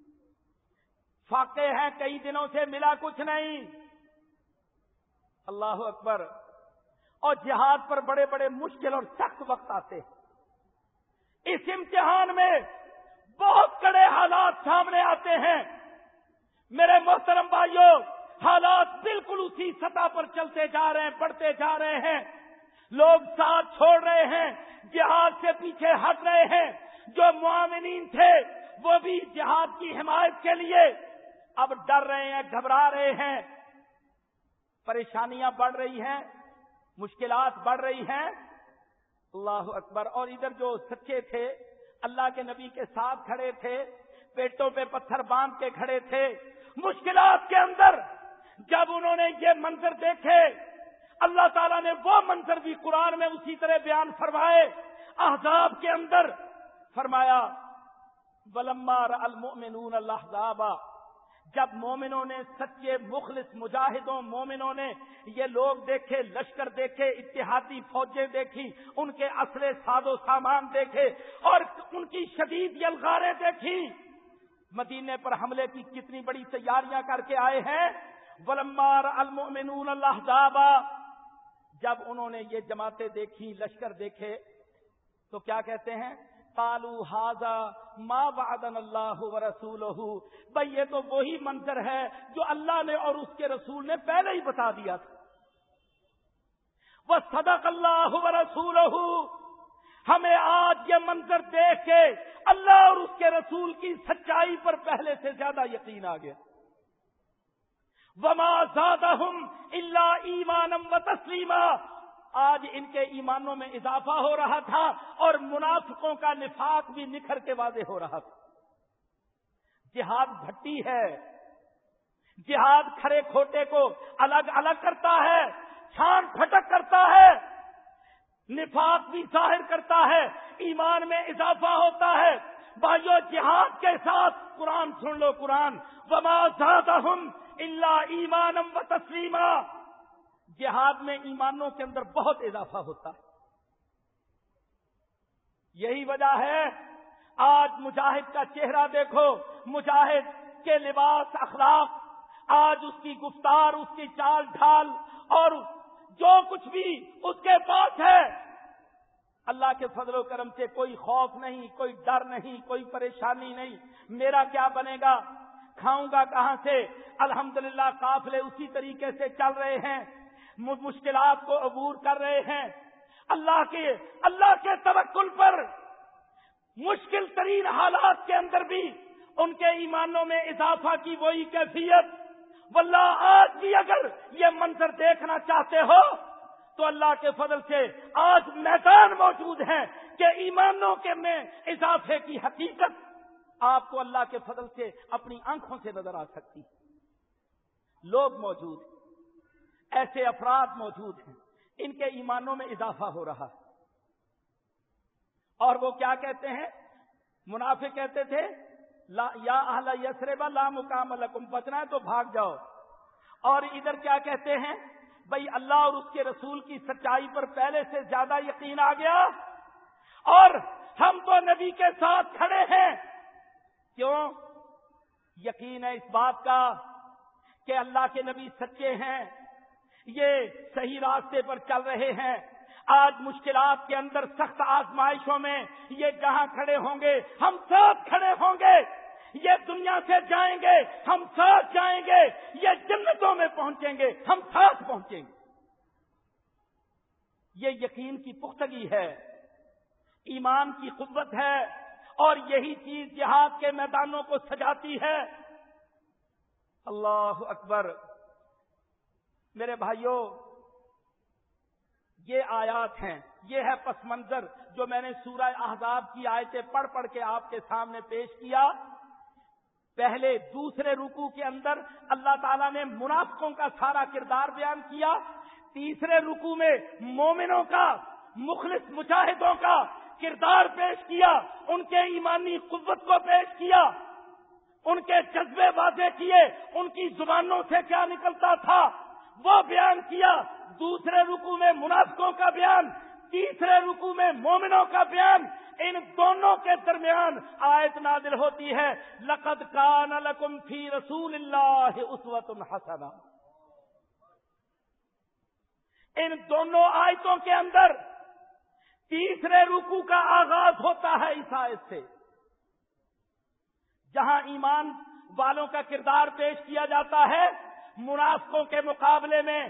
فاقے ہیں، کئی دنوں سے ملا کچھ نہیں۔ اللہ اکبر۔ اور جہاد پر بڑے بڑے مشکل اور سخت وقت آتے ہیں، اس امتحان میں بہت کڑے حالات سامنے آتے ہیں۔ میرے محترم بھائیوں، حالات بالکل اسی سطح پر چلتے جا رہے ہیں، بڑھتے جا رہے ہیں، لوگ ساتھ چھوڑ رہے ہیں، جہاد سے پیچھے ہٹ رہے ہیں۔ جو معاونین تھے وہ بھی جہاد کی حمایت کے لیے اب ڈر رہے ہیں، گھبرا رہے ہیں، پریشانیاں بڑھ رہی ہیں، مشکلات بڑھ رہی ہیں۔ اللہ اکبر۔ اور ادھر جو سچے تھے، اللہ کے نبی کے ساتھ کھڑے تھے، پیٹوں پہ پتھر باندھ کے کھڑے تھے، مشکلات کے اندر جب انہوں نے یہ منظر دیکھے، اللہ تعالیٰ نے وہ منظر بھی قرآن میں اسی طرح بیان فرمائے۔ احزاب کے اندر فرمایا وَلَمَّا رَأَى الْمُؤْمِنُونَ الْأَحْزَابَ، جب مومنوں نے، سچے مخلص مجاہدوں مومنوں نے یہ لوگ دیکھے، لشکر دیکھے، اتحادی فوجیں دیکھی، ان کے اسلحے ساز و سامان دیکھے اور ان کی شدید یلغاریں دیکھی، مدینے پر حملے کی کتنی بڑی تیاریاں کر کے آئے ہیں۔ وَلَمَّا رَأَى الْمُؤْمِنُونَ الْأَحْزَابَ، جب انہوں نے یہ جماعتیں دیکھی، لشکر دیکھے، تو کیا کہتے ہیں؟ قالوا ھذا ما وعدنا اللہ ورسولہ، بھئی یہ تو وہی منظر ہے جو اللہ نے اور اس کے رسول نے پہلے ہی بتا دیا تھا۔ وصدق اللہ ورسولہ، ہمیں آج یہ منظر دیکھ کے اللہ اور اس کے رسول کی سچائی پر پہلے سے زیادہ یقین آ گیا۔ وما زادہم الا ایمانا وتسلیما، آج ان کے ایمانوں میں اضافہ ہو رہا تھا اور منافقوں کا نفاق بھی نکھر کے واضح ہو رہا تھا۔ جہاد بھٹی ہے، جہاد کھڑے کھوٹے کو الگ الگ کرتا ہے، چھان پھٹک کرتا ہے، نفاق بھی ظاہر کرتا ہے، ایمان میں اضافہ ہوتا ہے۔ بھائیو جہاد کے ساتھ قرآن سن لو، قرآن وما زادہم الا ایمانا وتسلیما، جہاد میں ایمانوں کے اندر بہت اضافہ ہوتا ہے۔ یہی وجہ ہے آج مجاہد کا چہرہ دیکھو، مجاہد کے لباس، اخلاق، آج اس کی گفتار، اس کی چال ڈھال اور جو کچھ بھی اس کے پاس ہے، اللہ کے فضل و کرم سے کوئی خوف نہیں، کوئی ڈر نہیں، کوئی پریشانی نہیں، میرا کیا بنے گا، کھاؤں گا کہاں سے۔ الحمدللہ قافلے اسی طریقے سے چل رہے ہیں، مشکلات کو عبور کر رہے ہیں، اللہ کے توکل پر مشکل ترین حالات کے اندر بھی ان کے ایمانوں میں اضافہ کی وہی کیفیت۔ واللہ آج بھی اگر یہ منظر دیکھنا چاہتے ہو تو اللہ کے فضل سے آج میدان موجود ہے کہ ایمانوں کے میں اضافے کی حقیقت آپ کو اللہ کے فضل سے اپنی آنکھوں سے نظر آ سکتی ہے۔ لوگ موجود ہیں، ایسے افراد موجود ہیں، ان کے ایمانوں میں اضافہ ہو رہا ہے اور وہ کیا کہتے ہیں؟ منافق کہتے تھے یا اہل یثرب لا مقام لکم، بچنا ہے تو بھاگ جاؤ. اور ادھر کیا کہتے ہیں؟ بھئی اللہ اور اس کے رسول کی سچائی پر پہلے سے زیادہ یقین آ گیا اور ہم تو نبی کے ساتھ کھڑے ہیں. کیوں؟ یقین ہے اس بات کا کہ اللہ کے نبی سچے ہیں، یہ صحیح راستے پر چل رہے ہیں. آج مشکلات کے اندر، سخت آزمائشوں میں یہ جہاں کھڑے ہوں گے ہم ساتھ کھڑے ہوں گے. یہ دنیا سے جائیں گے ہم ساتھ جائیں گے، یہ جنتوں میں پہنچیں گے ہم ساتھ پہنچیں گے. یہ یقین کی پختگی ہے، ایمان کی قوت ہے، اور یہی چیز جہاد کے میدانوں کو سجاتی ہے. اللہ اکبر. میرے بھائیوں، یہ آیات ہیں، یہ ہے پس منظر جو میں نے سورہ احزاب کی آیتیں پڑھ پڑھ کے آپ کے سامنے پیش کیا. پہلے دوسرے رکوع کے اندر اللہ تعالیٰ نے منافقوں کا سارا کردار بیان کیا. تیسرے رکوع میں مومنوں کا، مخلص مجاہدوں کا کردار پیش کیا، ان کے ایمانی قوت کو پیش کیا، ان کے جذبے واضح کیے، ان کی زبانوں سے کیا نکلتا تھا وہ بیان کیا. دوسرے رکوع میں منافقوں کا بیان، تیسرے رکوع میں مومنوں کا بیان. ان دونوں کے درمیان آیت نازل ہوتی ہے لقد کان لکم فی رسول اللہ اسوۃ حسنہ. ان دونوں آیتوں کے اندر تیسرے رکوع کا آغاز ہوتا ہے اس آیت سے، جہاں ایمان والوں کا کردار پیش کیا جاتا ہے، منافقوں کے مقابلے میں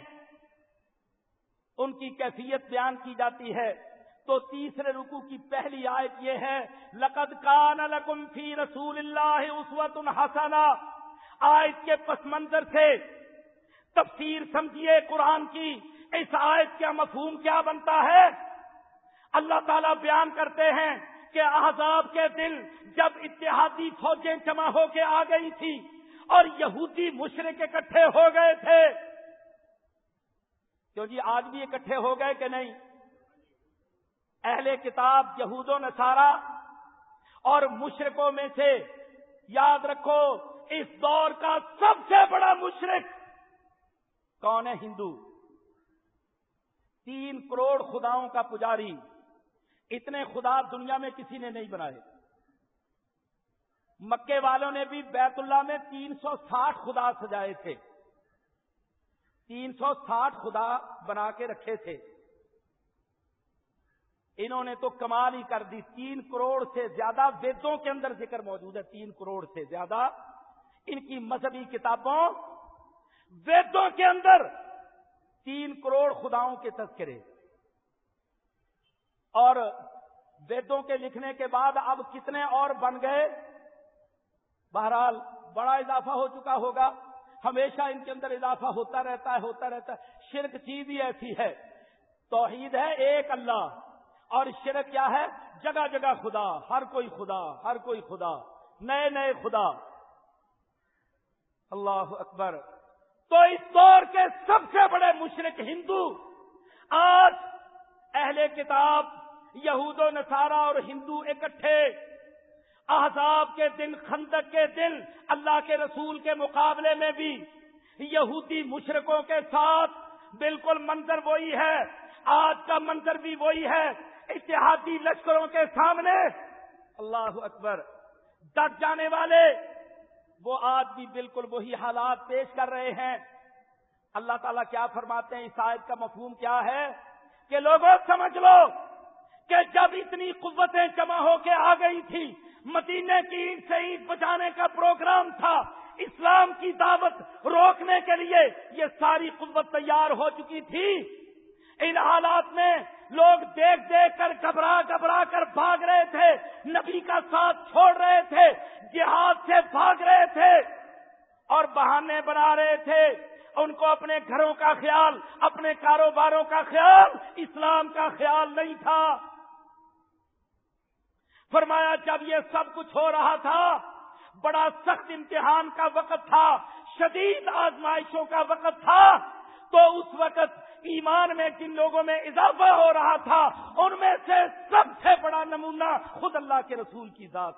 ان کی کیفیت بیان کی جاتی ہے. تو تیسرے رکوع کی پہلی آیت یہ ہے لقد کان لکم فی رسول اللہ اسوۃ حسنہ. آیت کے پس منظر سے تفسیر سمجھیے قرآن کی. اس آیت کا مفہوم کیا بنتا ہے؟ اللہ تعالیٰ بیان کرتے ہیں کہ احزاب کے دن جب اتحادی فوجیں جمع ہو کے آ گئی تھی اور یہودی مشرک اکٹھے ہو گئے تھے. کیوں جی آج بھی اکٹھے ہو گئے کہ نہیں؟ اہل کتاب یہود و نصارہ اور مشرکوں میں سے یاد رکھو اس دور کا سب سے بڑا مشرک کون ہے؟ ہندو. 3 کروڑ خداؤں کا پجاری. اتنے خدا دنیا میں کسی نے نہیں بنائے. مکے والوں نے بھی بیت اللہ میں 360 خدا سجائے تھے، 360 خدا بنا کے رکھے تھے. انہوں نے تو کمال ہی کر دی. 3 کروڑ سے زیادہ ویدوں کے اندر ذکر موجود ہے. 3 کروڑ سے زیادہ ان کی مذہبی کتابوں، ویدوں کے اندر 3 کروڑ خداؤں کے تذکرے. اور ویدوں کے لکھنے کے بعد اب کتنے اور بن گئے؟ بہرحال بڑا اضافہ ہو چکا ہوگا. ہمیشہ ان کے اندر اضافہ ہوتا رہتا ہے. شرک چیز ہی ایسی ہے. توحید ہے ایک اللہ، اور شرک کیا ہے؟ جگہ جگہ خدا، ہر کوئی خدا، ہر کوئی خدا، نئے نئے خدا. اللہ اکبر. تو اس دور کے سب سے بڑے مشرک ہندو آج اہل کتاب یہود و نصارہ اور ہندو اکٹھے احزاب کے دن، خندق کے دن اللہ کے رسول کے مقابلے میں بھی یہودی مشرکوں کے ساتھ بالکل منظر وہی ہے. آج کا منظر بھی وہی ہے. اتحادی لشکروں کے سامنے اللہ اکبر ڈٹ جانے والے وہ آج بھی بالکل وہی حالات پیش کر رہے ہیں. اللہ تعالیٰ کیا فرماتے ہیں؟ اس آیت کا مفہوم کیا ہے کہ لوگوں سمجھ لو کہ جب اتنی قوتیں جمع ہو کے آ گئی تھی، مدینے کی اینٹ سے اینٹ بچانے کا پروگرام تھا، اسلام کی دعوت روکنے کے لیے یہ ساری قوت تیار ہو چکی تھی. ان حالات میں لوگ دیکھ دیکھ کر گھبرا کر بھاگ رہے تھے، نبی کا ساتھ چھوڑ رہے تھے، جہاد سے بھاگ رہے تھے اور بہانے بنا رہے تھے. ان کو اپنے گھروں کا خیال، اپنے کاروباروں کا خیال، اسلام کا خیال نہیں تھا. فرمایا جب یہ سب کچھ ہو رہا تھا، بڑا سخت امتحان کا وقت تھا، شدید آزمائشوں کا وقت تھا، تو اس وقت ایمان میں جن لوگوں میں اضافہ ہو رہا تھا ان میں سے سب سے بڑا نمبر نمونہ خود اللہ کے رسول کی ذات.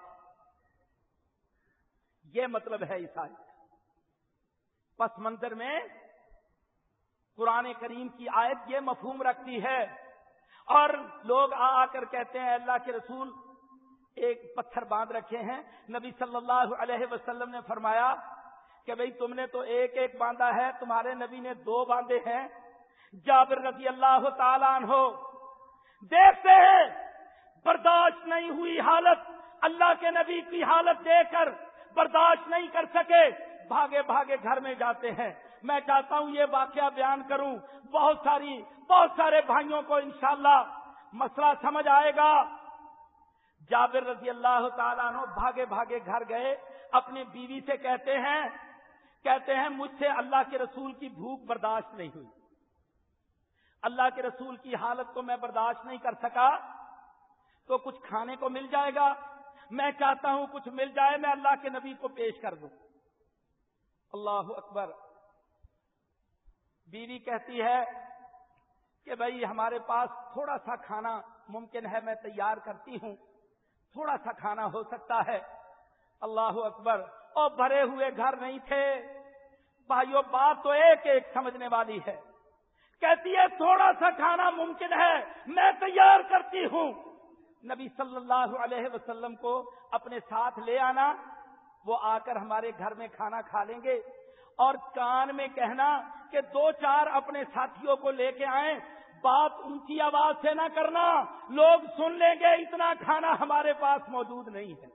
یہ مطلب ہے اس آیت کا. پس منظر میں قرآن کریم کی آیت یہ مفہوم رکھتی ہے. اور لوگ آ کر کہتے ہیں اللہ کے رسول ایک پتھر باندھ رکھے ہیں. نبی صلی اللہ علیہ وسلم نے فرمایا کہ بھئی تم نے تو ایک ایک باندھا ہے, تمہارے نبی نے 2 باندھے ہیں. جابر رضی اللہ تعالیٰ عنہ دیکھتے ہیں برداشت نہیں ہوئی حالت, اللہ کے نبی کی حالت دیکھ کر برداشت نہیں کر سکے, بھاگے بھاگے گھر میں جاتے ہیں. میں چاہتا ہوں یہ واقعہ بیان کروں, بہت سارے بھائیوں کو انشاءاللہ مسئلہ سمجھ آئے گا. جابر رضی اللہ تعالیٰ عنہ بھاگے بھاگے گھر گئے, اپنی بیوی سے کہتے ہیں مجھ سے اللہ کے رسول کی بھوک برداشت نہیں ہوئی, اللہ کے رسول کی حالت کو میں برداشت نہیں کر سکا, تو کچھ کھانے کو مل جائے گا, میں چاہتا ہوں کچھ مل جائے, میں اللہ کے نبی کو پیش کر دوں. اللہ اکبر. بیوی کہتی ہے کہ بھئی ہمارے پاس تھوڑا سا کھانا ممکن ہے, میں تیار کرتی ہوں, تھوڑا سا کھانا ہو سکتا ہے. اللہ اکبر. اور بھرے ہوئے گھر نہیں تھے بھائیو, بات تو ایک ایک سمجھنے والی ہے. کہتی ہے تھوڑا سا کھانا ممکن ہے, میں تیار کرتی ہوں. نبی صلی اللہ علیہ وسلم کو اپنے ساتھ لے آنا, وہ آ کر ہمارے گھر میں کھانا کھا لیں گے, اور کان میں کہنا کہ 2-4 اپنے ساتھیوں کو لے کے آئیں, بات اونچی آواز سے نہ کرنا, لوگ سن لیں گے اتنا کھانا ہمارے پاس موجود نہیں ہے.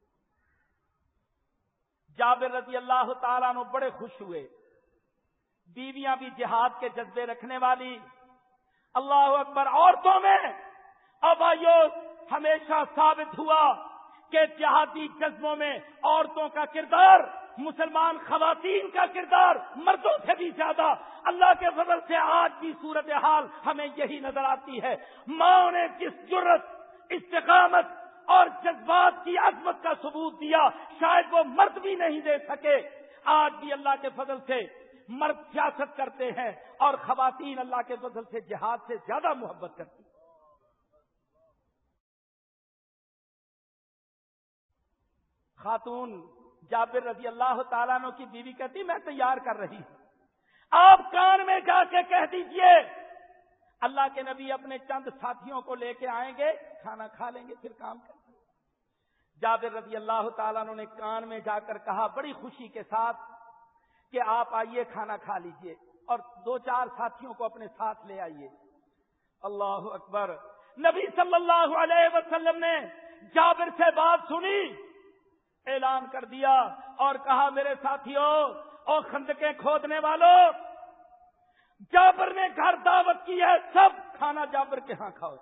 جابر رضی اللہ تعالیٰ عنہ بڑے خوش ہوئے. بیویاں بھی جہاد کے جذبے رکھنے والی. اللہ اکبر. عورتوں میں اب آئیو ہمیشہ ثابت ہوا کہ جہادی جذبوں میں عورتوں کا کردار, مسلمان خواتین کا کردار مردوں سے بھی زیادہ اللہ کے فضل سے آج بھی صورتحال ہمیں یہی نظر آتی ہے. ماں نے جس جرت, استقامت اور جذبات کی عظمت کا ثبوت دیا شاید وہ مرد بھی نہیں دے سکے. آج بھی اللہ کے فضل سے مرد سیاست کرتے ہیں اور خواتین اللہ کے فضل سے جہاد سے زیادہ محبت کرتی ہیں. خاتون جابر رضی اللہ تعالیٰ عنہ کی بیوی کہتی میں تیار کر رہی ہوں, آپ کان میں جا کے کہہ دیجئے اللہ کے نبی اپنے چند ساتھیوں کو لے کے آئیں گے, کھانا کھا لیں گے, پھر کام کریں گے. جابر رضی اللہ تعالیٰ عنہ نے کان میں جا کر کہا بڑی خوشی کے ساتھ کہ آپ آئیے کھانا کھا لیجئے, اور 2-4 ساتھیوں کو اپنے ساتھ لے آئیے. اللہ اکبر. نبی صلی اللہ علیہ وسلم نے جابر سے بات سنی, اعلان کر دیا اور کہا میرے ساتھیوں اور خندقیں کھودنے والوں, جابر نے گھر دعوت کی ہے, سب کھانا جابر کے ہاں کھاؤ.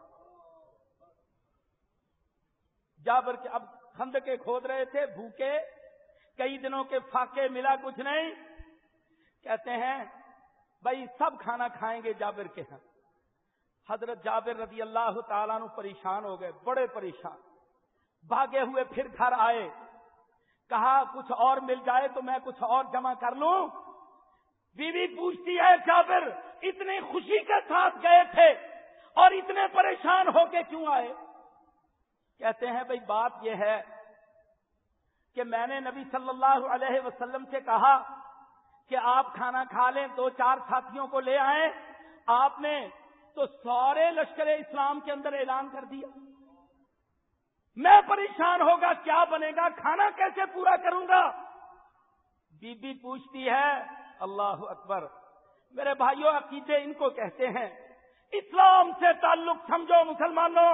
جابر کے اب خندقیں کھود رہے تھے, بھوکے, کئی دنوں کے فاقے, ملا کچھ نہیں. کہتے ہیں بھائی سب کھانا کھائیں گے جابر کے ہاں. حضرت جابر رضی اللہ تعالیٰ عنہ پریشان ہو گئے, بڑے پریشان, بھاگے ہوئے پھر گھر آئے. کہا کچھ اور مل جائے تو میں کچھ اور جمع کر لوں. بیوی پوچھتی ہے جابر اتنی خوشی کے ساتھ گئے تھے اور اتنے پریشان ہو کے کیوں آئے؟ کہتے ہیں بھئی بات یہ ہے کہ میں نے نبی صلی اللہ علیہ وسلم سے کہا کہ آپ کھانا کھا لیں, 2-4 ساتھیوں کو لے آئیں. آپ نے تو سارے لشکر اسلام کے اندر اعلان کر دیا. میں پریشان ہوگا, کیا بنے گا, کھانا کیسے پورا کروں گا؟ بی بی پوچھتی ہے اللہ اکبر. میرے بھائیوں عقیدے ان کو کہتے ہیں, اسلام سے تعلق سمجھو مسلمانوں.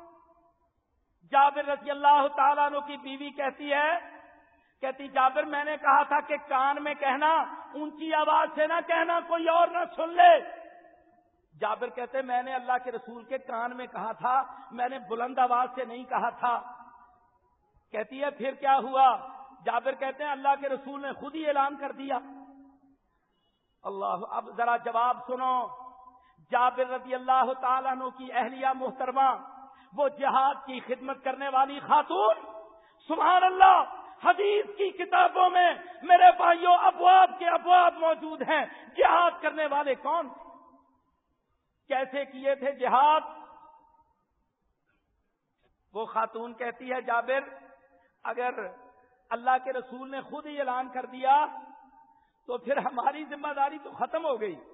جابر رضی اللہ تعالیٰ عنہ کی بیوی کہتی جابر میں نے کہا تھا کہ کان میں کہنا, اونچی آواز سے نہ کہنا, کوئی اور نہ سن لے. جابر کہتے میں نے اللہ کے رسول کے کان میں کہا تھا, میں نے بلند آواز سے نہیں کہا تھا. کہتی ہے پھر کیا ہوا؟ جابر کہتے ہیں اللہ کے رسول نے خود ہی اعلان کر دیا. اللہ. اب ذرا جواب سنو. جابر رضی اللہ تعالیٰ عنہ کی اہلیہ محترمہ, وہ جہاد کی خدمت کرنے والی خاتون, سبحان اللہ, حدیث کی کتابوں میں میرے بھائیوں ابواب کے ابواب موجود ہیں. جہاد کرنے والے کون تھے, کیسے کیے تھے جہاد؟ وہ خاتون کہتی ہے جابر اگر اللہ کے رسول نے خود ہی اعلان کر دیا تو پھر ہماری ذمہ داری تو ختم ہو گئی.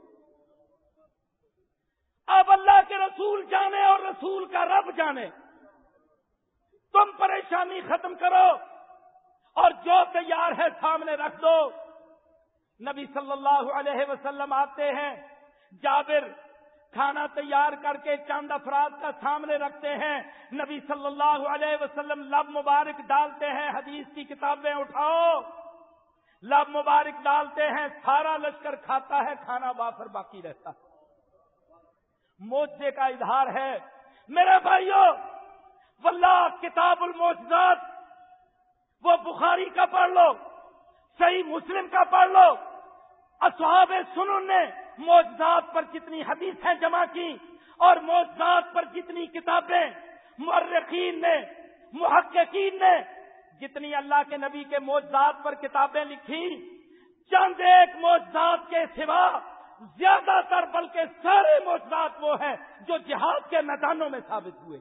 اب اللہ کے رسول جانے اور رسول کا رب جانے. تم پریشانی ختم کرو اور جو تیار ہے سامنے رکھ دو. نبی صلی اللہ علیہ وسلم آتے ہیں, جابر کھانا تیار کر کے چند افراد کا سامنے رکھتے ہیں. نبی صلی اللہ علیہ وسلم لب مبارک ڈالتے ہیں, حدیث کی کتابیں اٹھاؤ, لب مبارک ڈالتے ہیں, سارا لشکر کھاتا ہے, کھانا وافر باقی رہتا ہے. معجزے کا اظہار ہے میرے بھائیوں. واللہ کتاب المعجزات وہ بخاری کا پڑھ لو, صحیح مسلم کا پڑھ لو. اصحاب سنن نے معجزات پر جتنی حدیثیں جمع کی اور معجزات پر جتنی کتابیں, مورخین نے محققین نے جتنی اللہ کے نبی کے معجزات پر کتابیں لکھی, چند ایک معجزات کے سوا زیادہ تر بلکہ سارے معجزات وہ ہیں جو جہاد کے میدانوں میں ثابت ہوئے.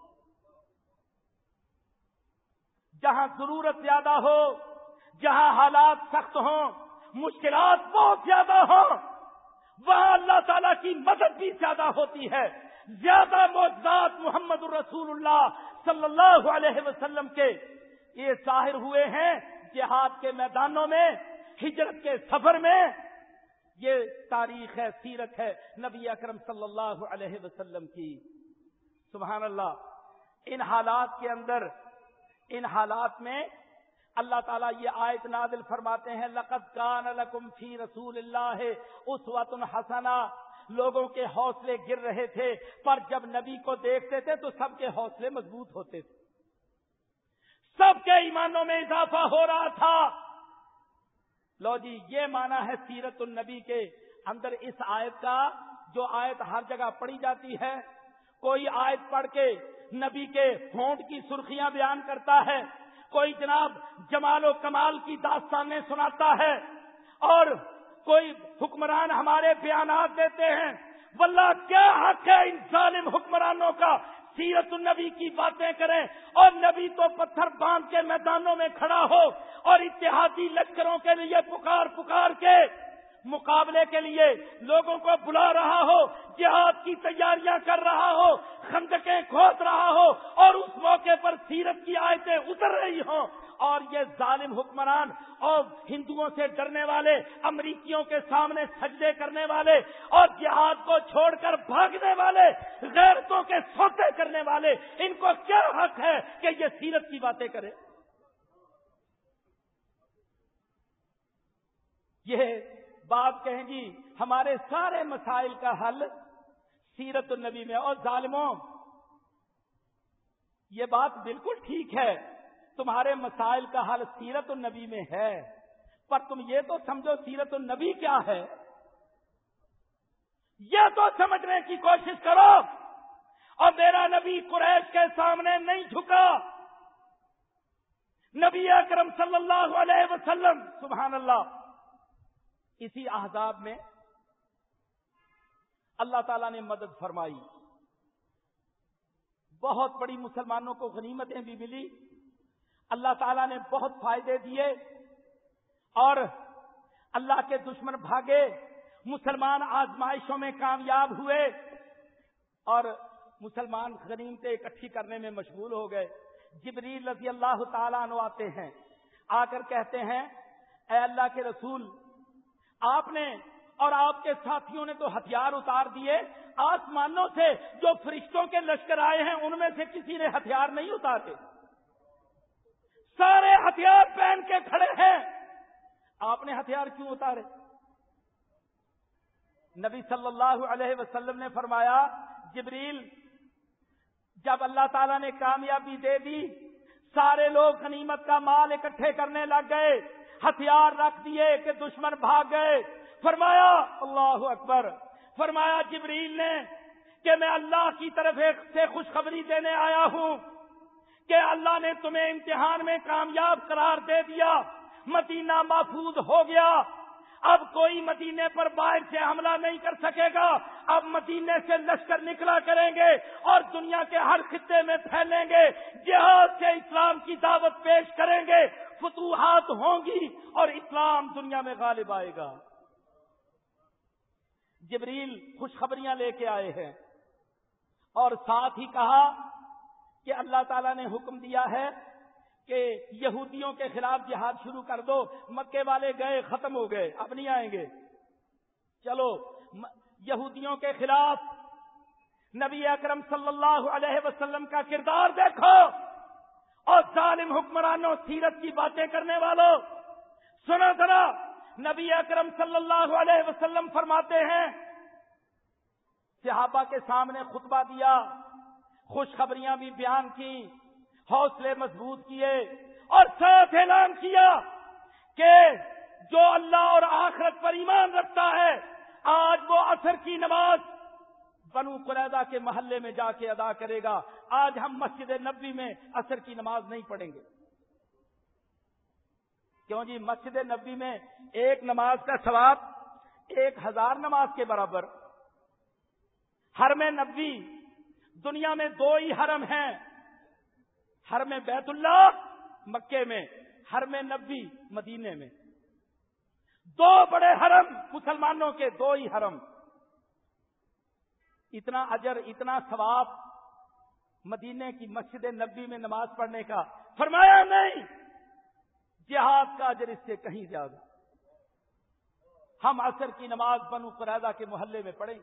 جہاں ضرورت زیادہ ہو, جہاں حالات سخت ہوں, مشکلات بہت زیادہ ہوں, وہاں اللہ تعالیٰ کی مدد بھی زیادہ ہوتی ہے. زیادہ معجزات محمد الرسول اللہ صلی اللہ علیہ وسلم کے یہ ظاہر ہوئے ہیں جہاد کے میدانوں میں, ہجرت کے سفر میں. یہ تاریخ ہے, سیرت ہے نبی اکرم صلی اللہ علیہ وسلم کی. سبحان اللہ. ان حالات کے اندر, ان حالات میں اللہ تعالیٰ یہ آیت نازل فرماتے ہیں, لقد کان لکم فی رسول اللہ اسوۃ حسنہ. لوگوں کے حوصلے گر رہے تھے, پر جب نبی کو دیکھتے تھے تو سب کے حوصلے مضبوط ہوتے تھے, سب کے ایمانوں میں اضافہ ہو رہا تھا. لو جی, یہ معنی ہے سیرت النبی کے اندر اس آیت کا. جو آیت ہر جگہ پڑھی جاتی ہے, کوئی آیت پڑھ کے نبی کے ہونٹ کی سرخیاں بیان کرتا ہے, کوئی جناب جمال و کمال کی داستانیں سناتا ہے, اور کوئی حکمران ہمارے بیانات دیتے ہیں. واللہ کیا حق ہے ان ظالم حکمرانوں کا سیرت النبی کی باتیں کریں, اور نبی تو پتھر باندھ کے میدانوں میں کھڑا ہو اور اتحادی لشکروں کے لیے پکار پکار کے مقابلے کے لیے لوگوں کو بلا رہا ہو, جہاد کی تیاریاں کر رہا ہو, خندقیں کھود رہا ہو, اور اس موقع پر سیرت کی آیتیں اتر رہی ہوں, اور یہ ظالم حکمران اور ہندوؤں سے ڈرنے والے, امریکیوں کے سامنے سجدے کرنے والے, اور جہاد کو چھوڑ کر بھاگنے والے, غیرتوں کے سوتے کرنے والے, ان کو کیا حق ہے کہ یہ سیرت کی باتیں کرے؟ یہ بات کہیں گی ہمارے سارے مسائل کا حل سیرت النبی میں. اور ظالموں, یہ بات بالکل ٹھیک ہے, تمہارے مسائل کا حل سیرت النبی میں ہے, پر تم یہ تو سمجھو سیرت النبی کیا ہے, یہ تو سمجھنے کی کوشش کرو. اور میرا نبی قریش کے سامنے نہیں جھکا. نبی اکرم صلی اللہ علیہ وسلم, سبحان اللہ, اسی احزاب میں اللہ تعالیٰ نے مدد فرمائی, بہت بڑی مسلمانوں کو غنیمتیں بھی ملی, اللہ تعالیٰ نے بہت فائدے دیے, اور اللہ کے دشمن بھاگے, مسلمان آزمائشوں میں کامیاب ہوئے, اور مسلمان غنیمتیں اکٹھی کرنے میں مشغول ہو گئے. جبریل رضی اللہ تعالیٰ عنہ آتے ہیں, آ کر کہتے ہیں اے اللہ کے رسول, آپ نے اور آپ کے ساتھیوں نے تو ہتھیار اتار دیے, آسمانوں سے جو فرشتوں کے لشکر آئے ہیں ان میں سے کسی نے ہتھیار نہیں اتارے, سارے ہتھیار پہن کے کھڑے ہیں, آپ نے ہتھیار کیوں اتارے؟ نبی صلی اللہ علیہ وسلم نے فرمایا, جبریل, جب اللہ تعالیٰ نے کامیابی دے دی, سارے لوگ غنیمت کا مال اکٹھے کرنے لگ گئے, ہتھیار رکھ دیے کہ دشمن بھاگ گئے. فرمایا اللہ اکبر, فرمایا جبریل نے کہ میں اللہ کی طرف سے خوشخبری دینے آیا ہوں کہ اللہ نے تمہیں امتحان میں کامیاب قرار دے دیا, مدینہ محفوظ ہو گیا, اب کوئی مدینے پر باہر سے حملہ نہیں کر سکے گا. اب مدینے سے لشکر نکلا کریں گے اور دنیا کے ہر خطے میں پھیلیں گے, جہاد سے اسلام کی دعوت پیش کریں گے, فتوحات ہوں گی اور اسلام دنیا میں غالب آئے گا. جبریل خوشخبریاں لے کے آئے ہیں اور ساتھ ہی کہا کہ اللہ تعالیٰ نے حکم دیا ہے کہ یہودیوں کے خلاف جہاد شروع کر دو. مکے والے گئے, ختم ہو گئے, اب نہیں آئیں گے. چلو یہودیوں کے خلاف نبی اکرم صلی اللہ علیہ وسلم کا کردار دیکھو. اور ظالم حکمرانوں, سیرت کی باتیں کرنے والوں, سنو ذرا. نبی اکرم صلی اللہ علیہ وسلم فرماتے ہیں, صحابہ کے سامنے خطبہ دیا, خوشخبریاں بھی بیان کی, حوصلے مضبوط کیے اور ساتھ اعلان کیا کہ جو اللہ اور آخرت پر ایمان رکھتا ہے آج وہ عصر کی نماز بنو قریظہ کے محلے میں جا کے ادا کرے گا. آج ہم مسجد نبوی میں عصر کی نماز نہیں پڑھیں گے. کیوں جی؟ مسجد نبوی میں ایک نماز کا ثواب 1000 نماز کے برابر. حرم نبوی, دنیا میں 2 ہی حرم ہیں, حرم بیت اللہ مکے میں, حرم نبوی مدینے میں. 2 بڑے حرم مسلمانوں کے, 2 ہی حرم. اتنا اجر, اتنا ثواب مدینے کی مسجد نبوی میں نماز پڑھنے کا. فرمایا نہیں, جہاد کا اجر اس سے کہیں زیادہ. ہم عصر کی نماز بنو قریظہ کے محلے میں پڑھیں.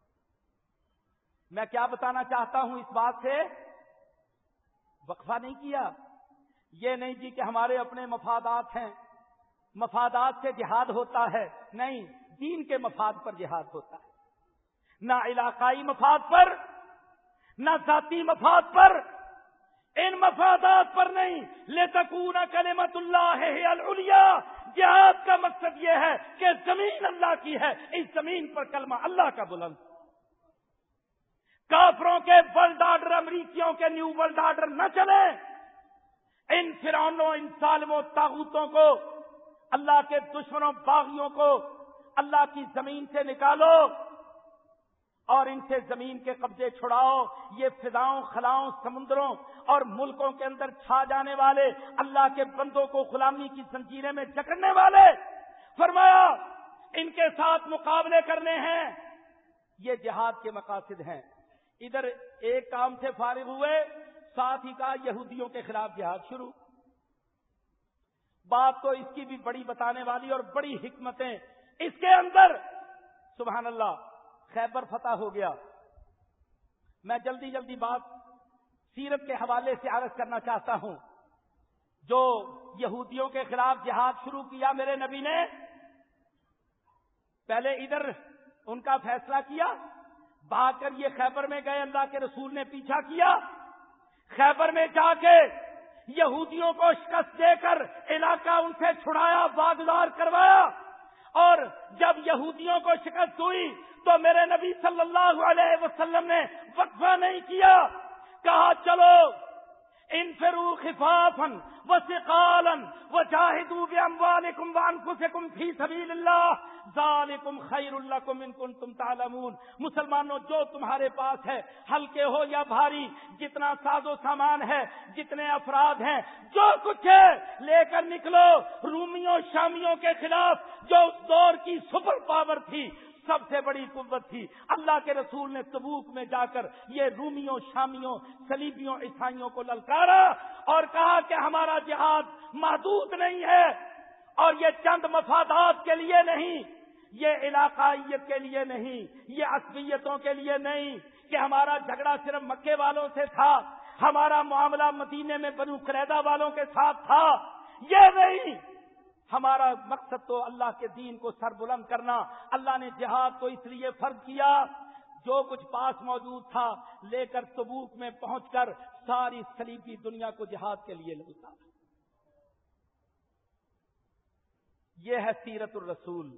میں کیا بتانا چاہتا ہوں اس بات سے؟ وقفہ نہیں کیا. یہ نہیں جی کہ ہمارے اپنے مفادات ہیں, مفادات سے جہاد ہوتا ہے. نہیں, دین کے مفاد پر جہاد ہوتا ہے. نہ علاقائی مفاد پر, نہ ذاتی مفاد پر, ان مفادات پر نہیں. لِتَكُونَ كَلِمَةُ اللَّهِ هِيَ الْعُلْيَا. جہاد کا مقصد یہ ہے کہ زمین اللہ کی ہے, اس زمین پر کلمہ اللہ کا بلند. کافروں کے ورلڈ آرڈر, امریکیوں کے نیو ورلڈ آرڈر نہ چلے. ان فرعونوں, ان ظالموں, طاغوتوں کو, اللہ کے دشمنوں, باغیوں کو اللہ کی زمین سے نکالو اور ان سے زمین کے قبضے چھڑاؤ. یہ فضاؤں, خلاؤں, سمندروں اور ملکوں کے اندر چھا جانے والے اللہ کے بندوں کو غلامی کی زنجیریں میں جکڑنے والے, فرمایا ان کے ساتھ مقابلے کرنے ہیں. یہ جہاد کے مقاصد ہیں. ادھر ایک کام سے فارغ ہوئے, ساتھ ہی کہا یہودیوں کے خلاف جہاد شروع. بات تو اس کی بھی بڑی بتانے والی اور بڑی حکمتیں اس کے اندر. سبحان اللہ, خیبر فتح ہو گیا. میں جلدی جلدی بات سیرت کے حوالے سے عرض کرنا چاہتا ہوں. جو یہودیوں کے خلاف جہاد شروع کیا میرے نبی نے, پہلے ادھر ان کا فیصلہ کیا, بھاگ کر یہ خیبر میں گئے. اللہ کے رسول نے پیچھا کیا, خیبر میں جا کے یہودیوں کو شکست دے کر علاقہ ان سے چھڑایا, واگزار کروایا. اور جب یہودیوں کو شکست ہوئی تو میرے نبی صلی اللہ علیہ وسلم نے وقفہ نہیں کیا, کہا چلو انفروا خفافا وثقالا وجاہدوا باموالکم وانفسکم فی سبیل اللہ ذالکم خیر لکم ان کنتم تعلمون. مسلمانوں, جو تمہارے پاس ہے, ہلکے ہو یا بھاری, جتنا ساز و سامان ہے, جتنے افراد ہیں, جو کچھ ہے لے کر نکلو. رومیوں شامیوں کے خلاف جو اس دور کی سپر پاور تھی, سب سے بڑی قوت تھی, اللہ کے رسول نے تبوک میں جا کر یہ رومیوں, شامیوں, صلیبیوں, عیسائیوں کو للکارا اور کہا کہ ہمارا جہاد محدود نہیں ہے اور یہ چند مفادات کے لیے نہیں, یہ علاقائیت کے لیے نہیں, یہ عصبیتوں کے لیے نہیں کہ ہمارا جھگڑا صرف مکے والوں سے تھا, ہمارا معاملہ مدینے میں بنو قریظہ والوں کے ساتھ تھا. یہ نہیں, ہمارا مقصد تو اللہ کے دین کو سر بلند کرنا. اللہ نے جہاد کو اس لیے فرض کیا, جو کچھ پاس موجود تھا لے کر تبوک میں پہنچ کر ساری صلیبی دنیا کو جہاد کے لیے لوٹا. یہ ہے سیرت الرسول,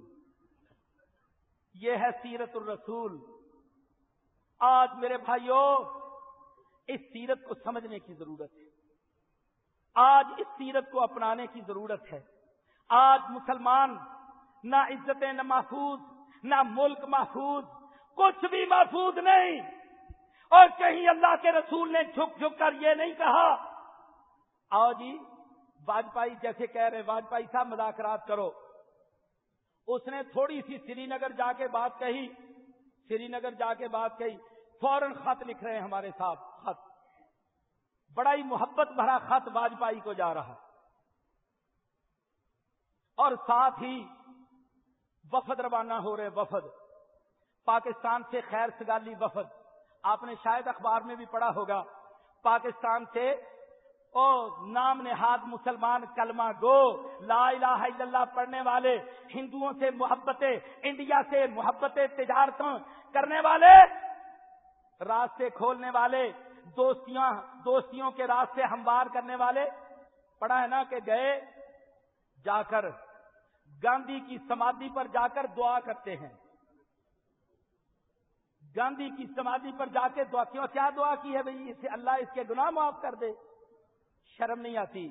یہ ہے سیرت الرسول. آج میرے بھائیوں, اس سیرت کو سمجھنے کی ضرورت ہے, آج اس سیرت کو اپنانے کی ضرورت ہے. آج مسلمان نہ عزتیں نہ محفوظ، نہ ملک محفوظ، کچھ بھی محفوظ نہیں۔ اور کہیں اللہ کے رسول نے جھک جھک کر یہ نہیں کہا آؤ جی واجپئی جیسے کہہ رہے واجپئی صاحب مذاکرات کرو۔ اس نے تھوڑی سی سری نگر جا کے بات کہی، فوراً خط لکھ رہے ہیں ہمارے صاحب، خط بڑا ہی محبت بھرا خط واجپئی کو جا رہا، اور ساتھ ہی وفد روانہ ہو رہے، وفد پاکستان سے خیر سگالی وفد، آپ نے شاید اخبار میں بھی پڑھا ہوگا، پاکستان سے نام نہاد مسلمان، کلمہ گو، لا الہ الا اللہ پڑھنے والے، ہندوؤں سے محبتیں، انڈیا سے محبتیں، تجارتوں کرنے والے، راستے کھولنے والے، دوستیوں کے راستے ہموار کرنے والے، پڑھا ہے نا کہ گئے جا کر گاندھی کی سمادھی پر جا کر دعا کرتے ہیں، گاندھی کی سمادھی پر جا کے دعا، کیا دعا کی ہے بھئی؟ اسے اللہ اس کے گناہ معاف کر دے، شرم نہیں آتی؟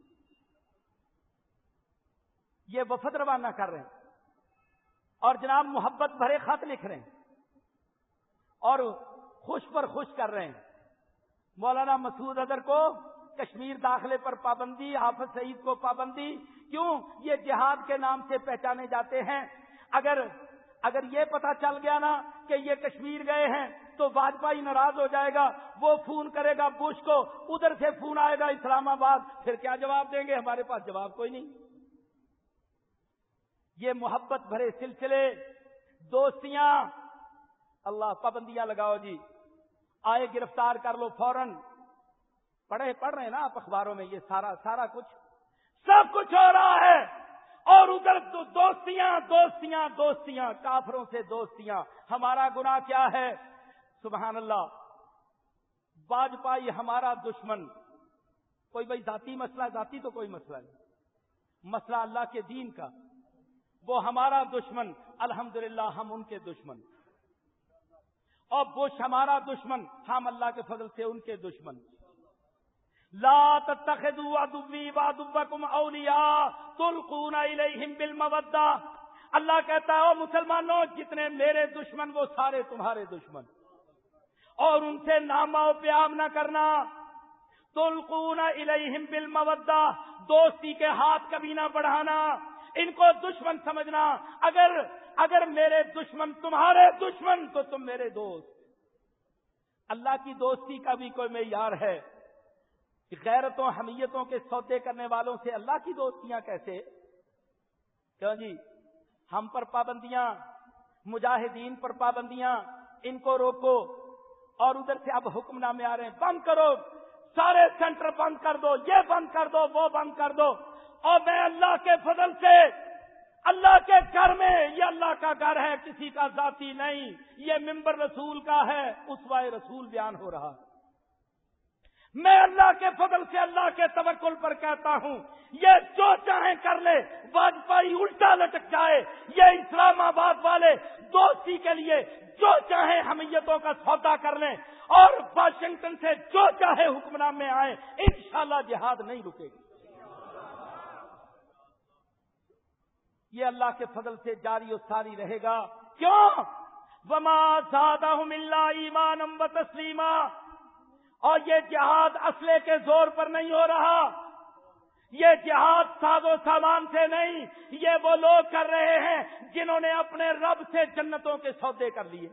یہ وفد روانہ کر رہے ہیں اور جناب محبت بھرے خط لکھ رہے ہیں اور خوش پر خوش کر رہے ہیں۔ مولانا مسعود اظہر کو کشمیر داخلے پر پابندی، حافظ سعید کو پابندی، کیوں؟ یہ جہاد کے نام سے پہچانے جاتے ہیں۔ اگر یہ پتا چل گیا نا کہ یہ کشمیر گئے ہیں تو واجپئی ناراض ہو جائے گا، وہ فون کرے گا بش کو، ادھر سے فون آئے گا اسلام آباد، پھر کیا جواب دیں گے؟ ہمارے پاس جواب کوئی نہیں۔ یہ محبت بھرے سلسلے، دوستیاں، اللہ پابندیاں لگاؤ جی، آئے گرفتار کر لو فوراً۔ پڑھ رہے ہیں نا آپ اخباروں میں، یہ سارا کچھ سب کچھ ہو رہا ہے، اور ادھر تو دوستیاں، کافروں سے دوستیاں۔ ہمارا گناہ کیا ہے؟ سبحان اللہ، واجپئی ہمارا دشمن، کوئی بھائی ذاتی مسئلہ، ذاتی تو کوئی مسئلہ نہیں، مسئلہ اللہ کے دین کا، وہ ہمارا دشمن، الحمدللہ ہم ان کے دشمن، اور بش ہمارا دشمن، ہم اللہ کے فضل سے ان کے دشمن۔ لا تتخذوا عدوی وعدوکم اولیاء تلقون الیہم بالمودہ، اللہ کہتا ہے او مسلمانوں، جتنے میرے دشمن وہ سارے تمہارے دشمن، اور ان سے نامہ و پیام نہ کرنا۔ تلقون الیہم بالمودہ، دوستی کے ہاتھ کبھی نہ بڑھانا، ان کو دشمن سمجھنا۔ اگر میرے دشمن تمہارے دشمن تو تم میرے دوست۔ اللہ کی دوستی کا بھی کوئی معیار ہے؟ غیرتوں حمیتوں کے سودے کرنے والوں سے اللہ کی دوستیاں کیسے؟ کیوں جی؟ ہم پر پابندیاں، مجاہدین پر پابندیاں، ان کو روکو، اور ادھر سے اب حکم نامے آ رہے ہیں بند کرو، سارے سینٹر بند کر دو، یہ بند کر دو، وہ بند کر دو۔ اور میں اللہ کے فضل سے، اللہ کے گھر میں، یہ اللہ کا گھر ہے، کسی کا ذاتی نہیں، یہ منبر رسول کا ہے، اسوہ رسول بیان ہو رہا ہے۔ میں اللہ کے فضل سے، اللہ کے توکل پر کہتا ہوں، یہ جو چاہیں کر لے، واجپئی الٹا لٹک جائے، یہ اسلام آباد والے دوستی کے لیے جو چاہیں حمیتوں کا سودا کر لیں، اور واشنگٹن سے جو چاہے حکمران میں آئیں، انشاءاللہ جہاد نہیں رکے گی۔ یہ اللہ کے فضل سے جاری و ساری رہے گا۔ کیوں؟ وما زادہم الا ایمانا وتسلیما۔ اور یہ جہاد اسلحے کے زور پر نہیں ہو رہا، یہ جہاد ساز و سامان سے نہیں، یہ وہ لوگ کر رہے ہیں جنہوں نے اپنے رب سے جنتوں کے سودے کر لیے،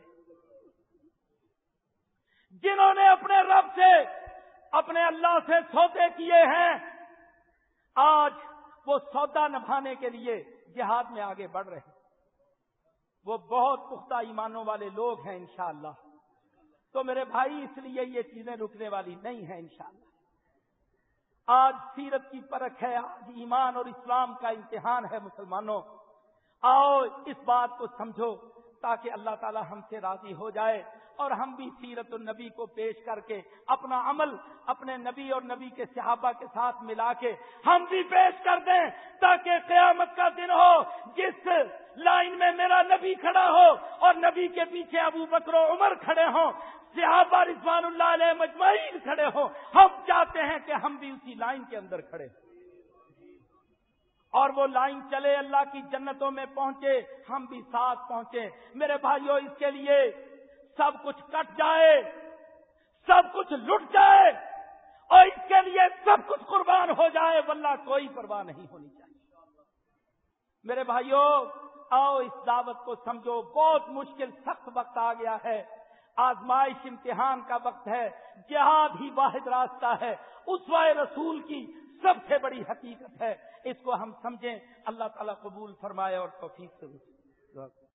جنہوں نے اپنے رب سے، اپنے اللہ سے سودے کیے ہیں، آج وہ سودا نبھانے کے لیے جہاد میں آگے بڑھ رہے ہیں۔ وہ بہت پختہ ایمانوں والے لوگ ہیں انشاءاللہ۔ تو میرے بھائی، اس لیے یہ چیزیں رکنے والی نہیں ہیں انشاءاللہ۔ آج سیرت کی پرکھ ہے، آج ایمان اور اسلام کا امتحان ہے مسلمانوں۔ آؤ اس بات کو سمجھو تاکہ اللہ تعالی ہم سے راضی ہو جائے، اور ہم بھی سیرت النبی کو پیش کر کے اپنا عمل اپنے نبی اور نبی کے صحابہ کے ساتھ ملا کے ہم بھی پیش کر دیں، تاکہ قیامت کا دن ہو، جس لائن میں میرا نبی کھڑا ہو اور نبی کے پیچھے ابو بکر و عمر کھڑے ہوں، صحابہ رضوان اللہ علیہ مجمعین کھڑے ہوں، ہم چاہتے ہیں کہ ہم بھی اسی لائن کے اندر کھڑے ہوں۔ اور وہ لائن چلے اللہ کی جنتوں میں پہنچے، ہم بھی ساتھ پہنچے۔ میرے بھائیوں، اس کے لیے سب کچھ کٹ جائے، سب کچھ لٹ جائے، اور اس کے لیے سب کچھ قربان ہو جائے، واللہ کوئی پرواہ نہیں ہونی چاہیے۔ میرے بھائیوں، آؤ اس دعوت کو سمجھو۔ بہت مشکل سخت وقت آ گیا ہے، آزمائش امتحان کا وقت ہے، جہاد ہی واحد راستہ ہے، اسوہ رسول کی سب سے بڑی حقیقت ہے، اس کو ہم سمجھیں۔ اللہ تعالیٰ قبول فرمائے اور توفیق سے